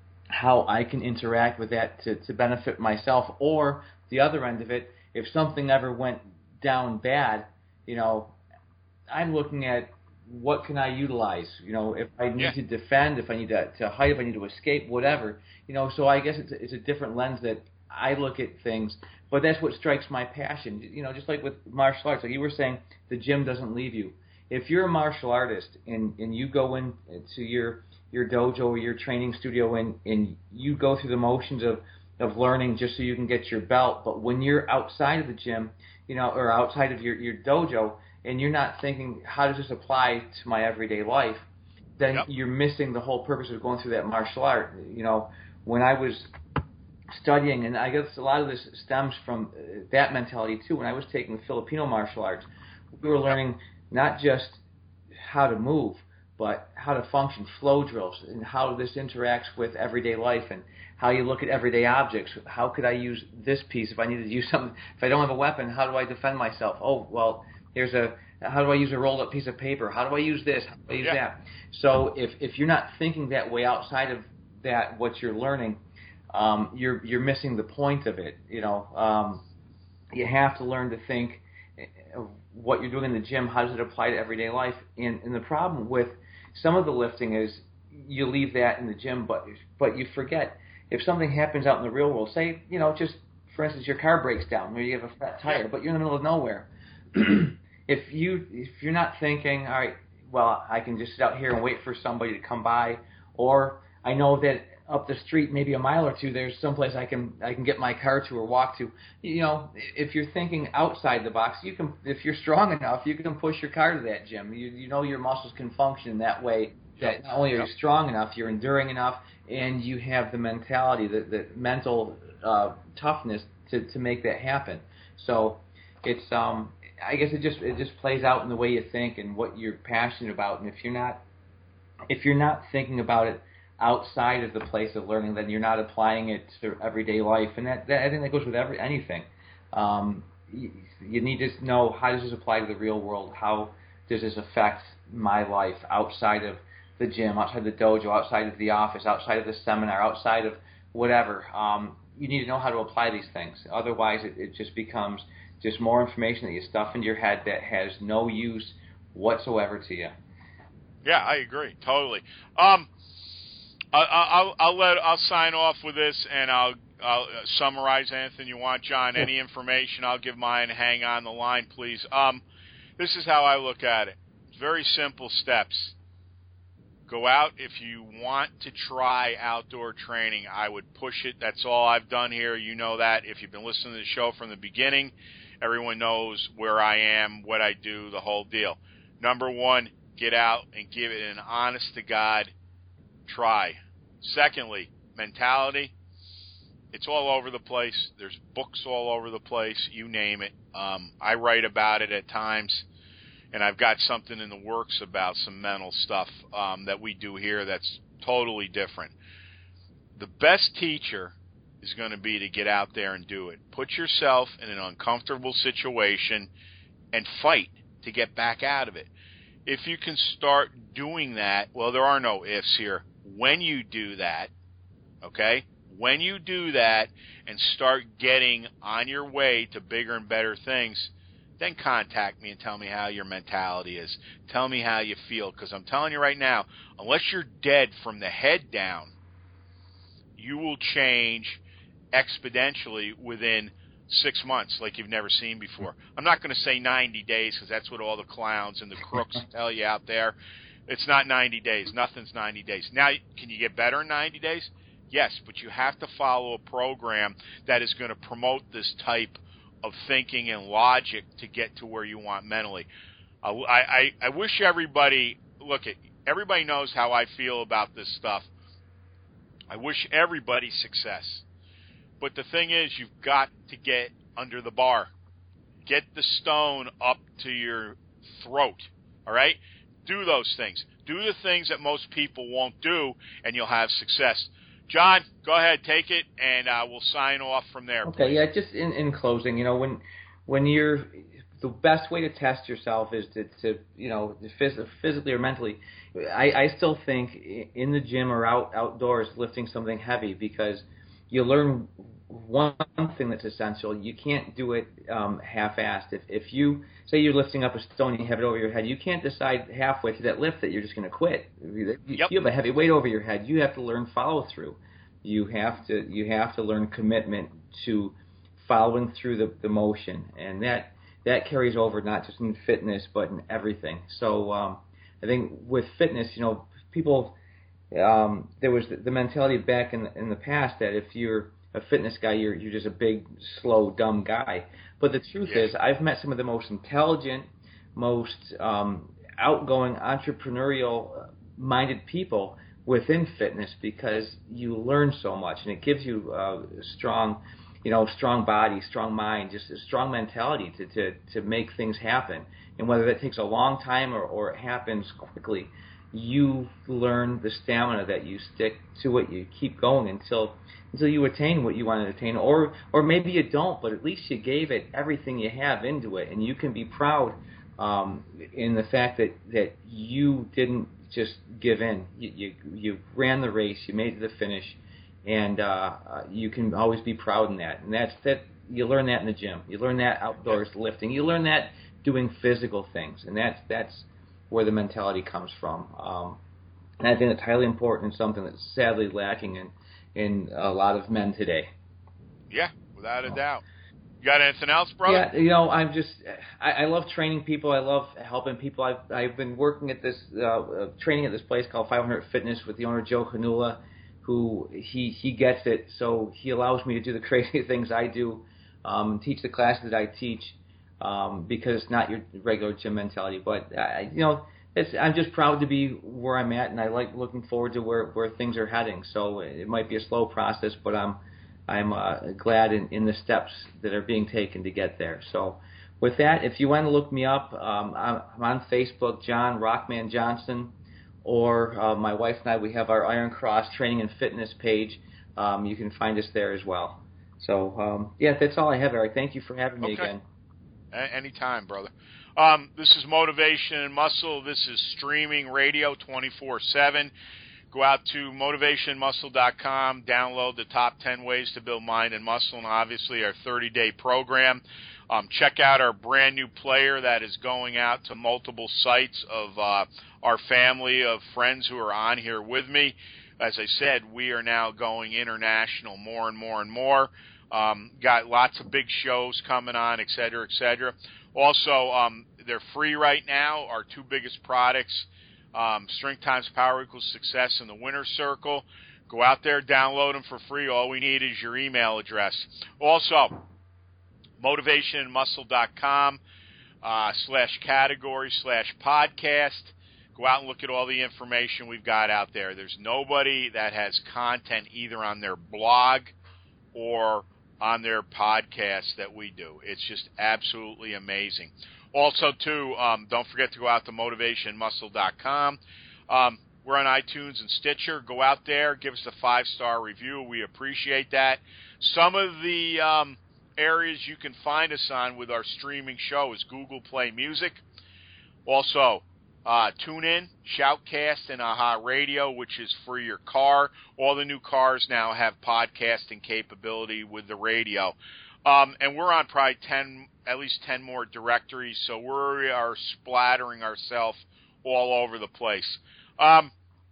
how I can interact with that to, to benefit myself. Or the other end of it, if something ever went down bad, you know, I'm looking at what can I utilize. You know, if I need yeah. to defend, if I need to, to hide, if I need to escape, whatever. You know, so I guess it's a, it's a different lens that I look at things. But that's what strikes my passion. You know, just like with martial arts, like you were saying, the gym doesn't leave you. If you're a martial artist and, and you go in to your your dojo or your training studio and, and you go through the motions of, of learning just so you can get your belt, but when you're outside of the gym, you know, or outside of your, your dojo, and you're not thinking, how does this apply to my everyday life, then yep. you're missing the whole purpose of going through that martial art. You know, when I was studying, and I guess a lot of this stems from that mentality too. When I was taking Filipino martial arts, we were learning not just how to move, but how to function, flow drills, and how this interacts with everyday life, and how you look at everyday objects. How could I use this piece if I needed to use something? If I don't have a weapon, how do I defend myself? Oh, well, here's a, how do I use a rolled up piece of paper? How do I use this? How do I use yeah. that? So if, if you're not thinking that way outside of that, what you're learning, Um, you're you're missing the point of it. You know, um, you have to learn to think of what you're doing in the gym. How does it apply to everyday life? And, and the problem with some of the lifting is you leave that in the gym, but but you forget if something happens out in the real world. Say, you know, just for instance, your car breaks down, or you have a flat tire, but you're in the middle of nowhere. if you if you're not thinking, all right, well, I can just sit out here and wait for somebody to come by, or I know that up the street, maybe a mile or two, there's someplace I can I can get my car to or walk to. You know, if you're thinking outside the box, you can. If you're strong enough, you can push your car to that gym. You you know your muscles can function in that way. That not only are you strong enough, you're enduring enough, and you have the mentality, the the mental uh, toughness to to make that happen. So it's um I guess it just it just plays out in the way you think and what you're passionate about. And if you're not if you're not thinking about it outside of the place of learning, then you're not applying it to everyday life. And that, that I think that goes with every anything. Um, you, you need to know, how does this apply to the real world? How does this affect my life outside of the gym, outside the dojo, outside of the office, outside of the seminar, outside of whatever? Um, you need to know how to apply these things. Otherwise, it, it just becomes just more information that you stuff into your head that has no use whatsoever to you. Yeah, I agree totally. Um, I, I'll, I'll let I'll sign off with this, and I'll, I'll summarize anything you want, John. Any information, I'll give mine. Hang on the line, please. Um, this is how I look at it. Very simple steps. Go out. If you want to try outdoor training, I would push it. That's all I've done here. You know that. If you've been listening to the show from the beginning, everyone knows where I am, what I do, the whole deal. Number one, get out and give it an honest-to-God try. Secondly, mentality. It's all over the place. There's books all over the place. You name it. Um, I write about it at times. And I've got something in the works about some mental stuff um, that we do here that's totally different. The best teacher is going to be to get out there and do it. Put yourself in an uncomfortable situation and fight to get back out of it. If you can start doing that, well, there are no ifs here. When you do that, okay, when you do that and start getting on your way to bigger and better things, then contact me and tell me how your mentality is. Tell me how you feel, because I'm telling you right now, unless you're dead from the head down, you will change exponentially within six months like you've never seen before. I'm not going to say ninety days, because that's what all the clowns and the crooks tell you out there. It's not ninety days. Nothing's ninety days. Now, can you get better in ninety days? Yes, but you have to follow a program that is going to promote this type of thinking and logic to get to where you want mentally. I, I, I wish everybody, look, at everybody knows how I feel about this stuff. I wish everybody success. But the thing is, you've got to get under the bar. Get the stone up to your throat, all right? Do those things. Do the things that most people won't do, and you'll have success. John, go ahead, take it, and uh, we'll sign off from there. Okay, please. yeah, just in, in closing, you know, when when you're, the best way to test yourself is to, to you know, phys- physically or mentally. I, I still think in the gym or out outdoors lifting something heavy, because you learn one thing that's essential. You can't do it um, half-assed. If, if you say you're lifting up a stone and you have it over your head, you can't decide halfway through that lift that you're just going to quit. You, yep. you have a heavy weight over your head. You have to learn follow-through. You have to you have to learn commitment to following through the, the motion, and that that carries over not just in fitness but in everything. So um, I think with fitness, you know, people um, there was the, the mentality back in in the past that if you're a fitness guy, you're you're just a big, slow, dumb guy. But the truth yeah. is, I've met some of the most intelligent, most um, outgoing, entrepreneurial-minded people within fitness, because you learn so much, and it gives you uh, strong, you know, strong body, strong mind, just a strong mentality to, to, to make things happen. And whether that takes a long time or, or it happens quickly, you learn the stamina that you stick to it. You keep going until until you attain what you want to attain, or or maybe you don't, but at least you gave it everything you have into it, and you can be proud um, in the fact that, that you didn't just give in. You, you you ran the race, you made it to the finish, and uh, you can always be proud in that. And that's that. You learn that in the gym. You learn that outdoors lifting. You learn that doing physical things, and that's that's where the mentality comes from. Um, and I think it's highly important and something that's sadly lacking in in a lot of men today. Yeah, without a doubt. You got anything else, brother? Yeah, you know, I'm just, I, I love training people. I love helping people. I've, I've been working at this, uh, training at this place called five hundred Fitness with the owner, Joe Hanula, who he, he gets it. So he allows me to do the crazy things I do, um, teach the classes that I teach, um, because it's not your regular gym mentality. But, I, you know, it's, I'm just proud to be where I'm at, and I like looking forward to where, where things are heading. So it might be a slow process, but I'm I'm uh, glad in, in the steps that are being taken to get there. So with that, if you want to look me up, um, I'm, I'm on Facebook, John Rockman Johnson, or uh, my wife and I, we have our Iron Cross Training and Fitness page. Um, you can find us there as well. So, um, yeah, that's all I have, Eric. Thank you for having me okay. again. A- anytime, brother. Um, this is Motivation and Muscle. This is streaming radio twenty-four seven. Go out to motivation muscle dot com, download the top ten ways to build mind and muscle, and obviously our thirty-day program. Um, check out our brand new player that is going out to multiple sites of uh, our family of friends who are on here with me. As I said, we are now going international more and more and more. Um, got lots of big shows coming on, et cetera, et cetera. Also, um, they're free right now, our two biggest products. Um, Strength times Power equals Success in the Winner's Circle. Go out there, download them for free. All we need is your email address. Also, motivation and muscle dot com uh, slash category slash podcast. Go out and look at all the information we've got out there. There's nobody that has content either on their blog or on their podcast that we do. It's just absolutely amazing. Also, too, um, don't forget to go out to motivation muscle dot com. Um, we're on iTunes and Stitcher. Go out there, give us a five-star review. We appreciate that. Some of the um, areas you can find us on with our streaming show is Google Play Music. Also, uh, TuneIn, Shoutcast, and Aha Radio, which is for your car. All the new cars now have podcasting capability with the radio. Um, and we're on probably ten, at least ten more directories, so we are splattering ourselves all over the place. Um,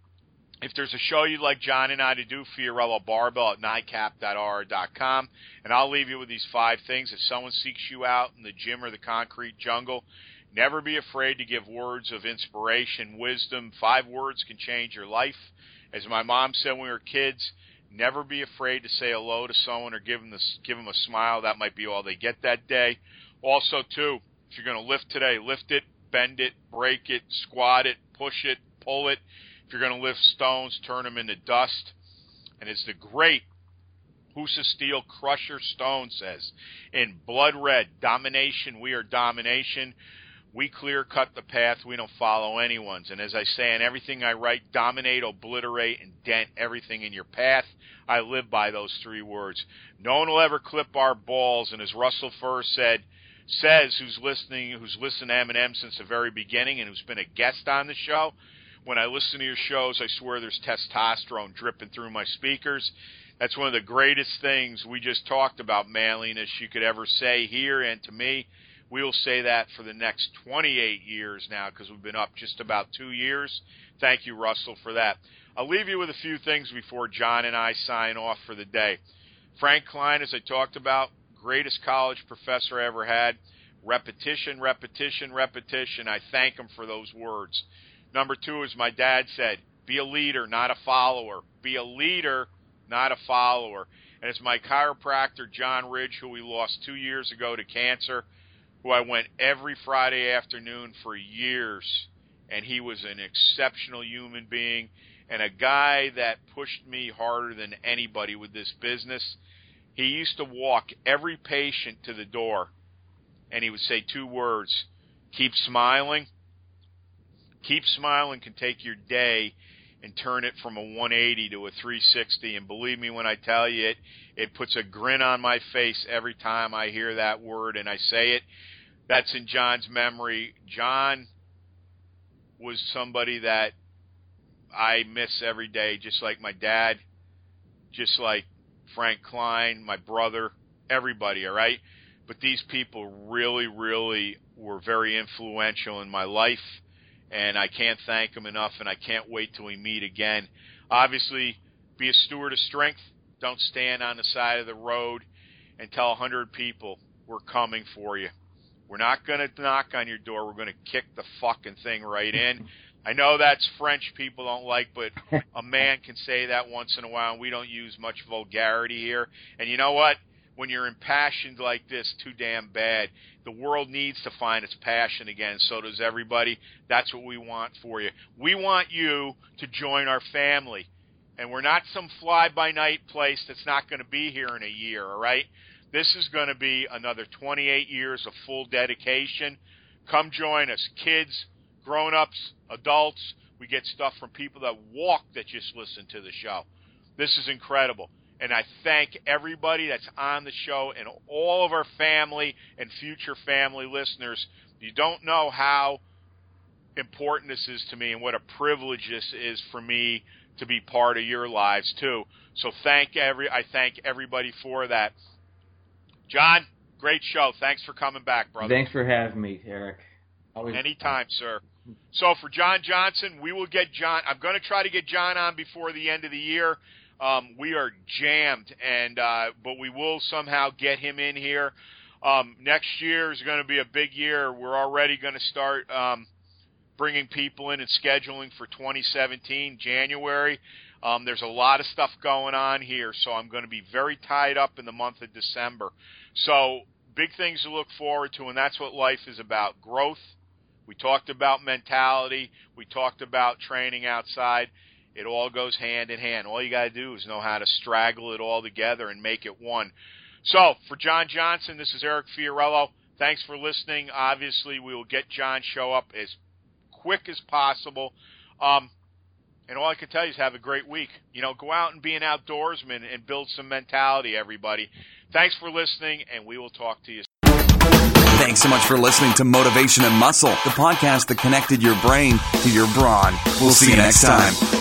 if there's a show you'd like John and I to do, Fiorello Barbell at nightcap dot r dot com. And I'll leave you with these five things. If someone seeks you out in the gym or the concrete jungle, never be afraid to give words of inspiration, wisdom. Five words can change your life. As my mom said when we were kids, never be afraid to say hello to someone or give them, this, give them a smile. That might be all they get that day. Also, too, if you're going to lift today, lift it, bend it, break it, squat it, push it, pull it. If you're going to lift stones, turn them into dust. And as the great Husa Steel Crusher Stone says, in blood red, domination, we are domination. We clear-cut the path. We don't follow anyone's. And as I say in everything I write, dominate, obliterate, and dent everything in your path. I live by those three words. No one will ever clip our balls. And as Russell Furr said, says, who's listening, who's listened to M and M since the very beginning and who's been a guest on the show, when I listen to your shows, I swear there's testosterone dripping through my speakers. That's one of the greatest things we just talked about, manliness, you could ever say here and to me. We will say that for the next twenty-eight years now because we've been up just about two years. Thank you, Russell, for that. I'll leave you with a few things before John and I sign off for the day. Frank Klein, as I talked about, greatest college professor I ever had. Repetition, repetition, repetition. I thank him for those words. Number two, as my dad said, be a leader, not a follower. Be a leader, not a follower. And as my chiropractor, John Ridge, who we lost two years ago to cancer, who I went every Friday afternoon for years, and he was an exceptional human being and a guy that pushed me harder than anybody with this business. He used to walk every patient to the door, and he would say two words, keep smiling. Keep smiling can take your day and turn it from a one eighty to a three sixty, and believe me when I tell you it, it puts a grin on my face every time I hear that word and I say it. That's in John's memory. John was somebody that I miss every day, just like my dad, just like Frank Klein, my brother, everybody, all right? But these people really, really were very influential in my life, and I can't thank them enough, and I can't wait till we meet again. Obviously, be a steward of strength. Don't stand on the side of the road and tell a hundred people we're coming for you. We're not going to knock on your door. We're going to kick the fucking thing right in. I know that's French people don't like, but a man can say that once in a while, and we don't use much vulgarity here. And you know what? When you're impassioned like this, too damn bad. The world needs to find its passion again. So does everybody. That's what we want for you. We want you to join our family. And we're not some fly-by-night place that's not going to be here in a year, all right? This is going to be another twenty-eight years of full dedication. Come join us, kids, grown-ups, adults. We get stuff from people that walk that just listen to the show. This is incredible. And I thank everybody that's on the show and all of our family and future family listeners. You don't know how important this is to me and what a privilege this is for me to be part of your lives too. So thank every I thank everybody for that. John, great show. Thanks for coming back, brother. Thanks for having me, Eric. Always Anytime, sir. So for John Johnson, we will get John. I'm going to try to get John on before the end of the year. Um, we are jammed, and uh, but we will somehow get him in here. Um, next year is going to be a big year. We're already going to start um, bringing people in and scheduling for twenty seventeen, January. Um, there's a lot of stuff going on here, so I'm going to be very tied up in the month of December. So big things to look forward to, and that's what life is about, growth. We talked about mentality. We talked about training outside. It all goes hand in hand. All you got to do is know how to straggle it all together and make it one. So for John Johnson, this is Eric Fiorillo. Thanks for listening. Obviously, we will get John's show up as quick as possible. Um, and all I can tell you is have a great week. You know, go out and be an outdoorsman and build some mentality, everybody. Thanks for listening, and we will talk to you soon. Thanks so much for listening to Motivation and Muscle, the podcast that connected your brain to your brawn. We'll see you next time.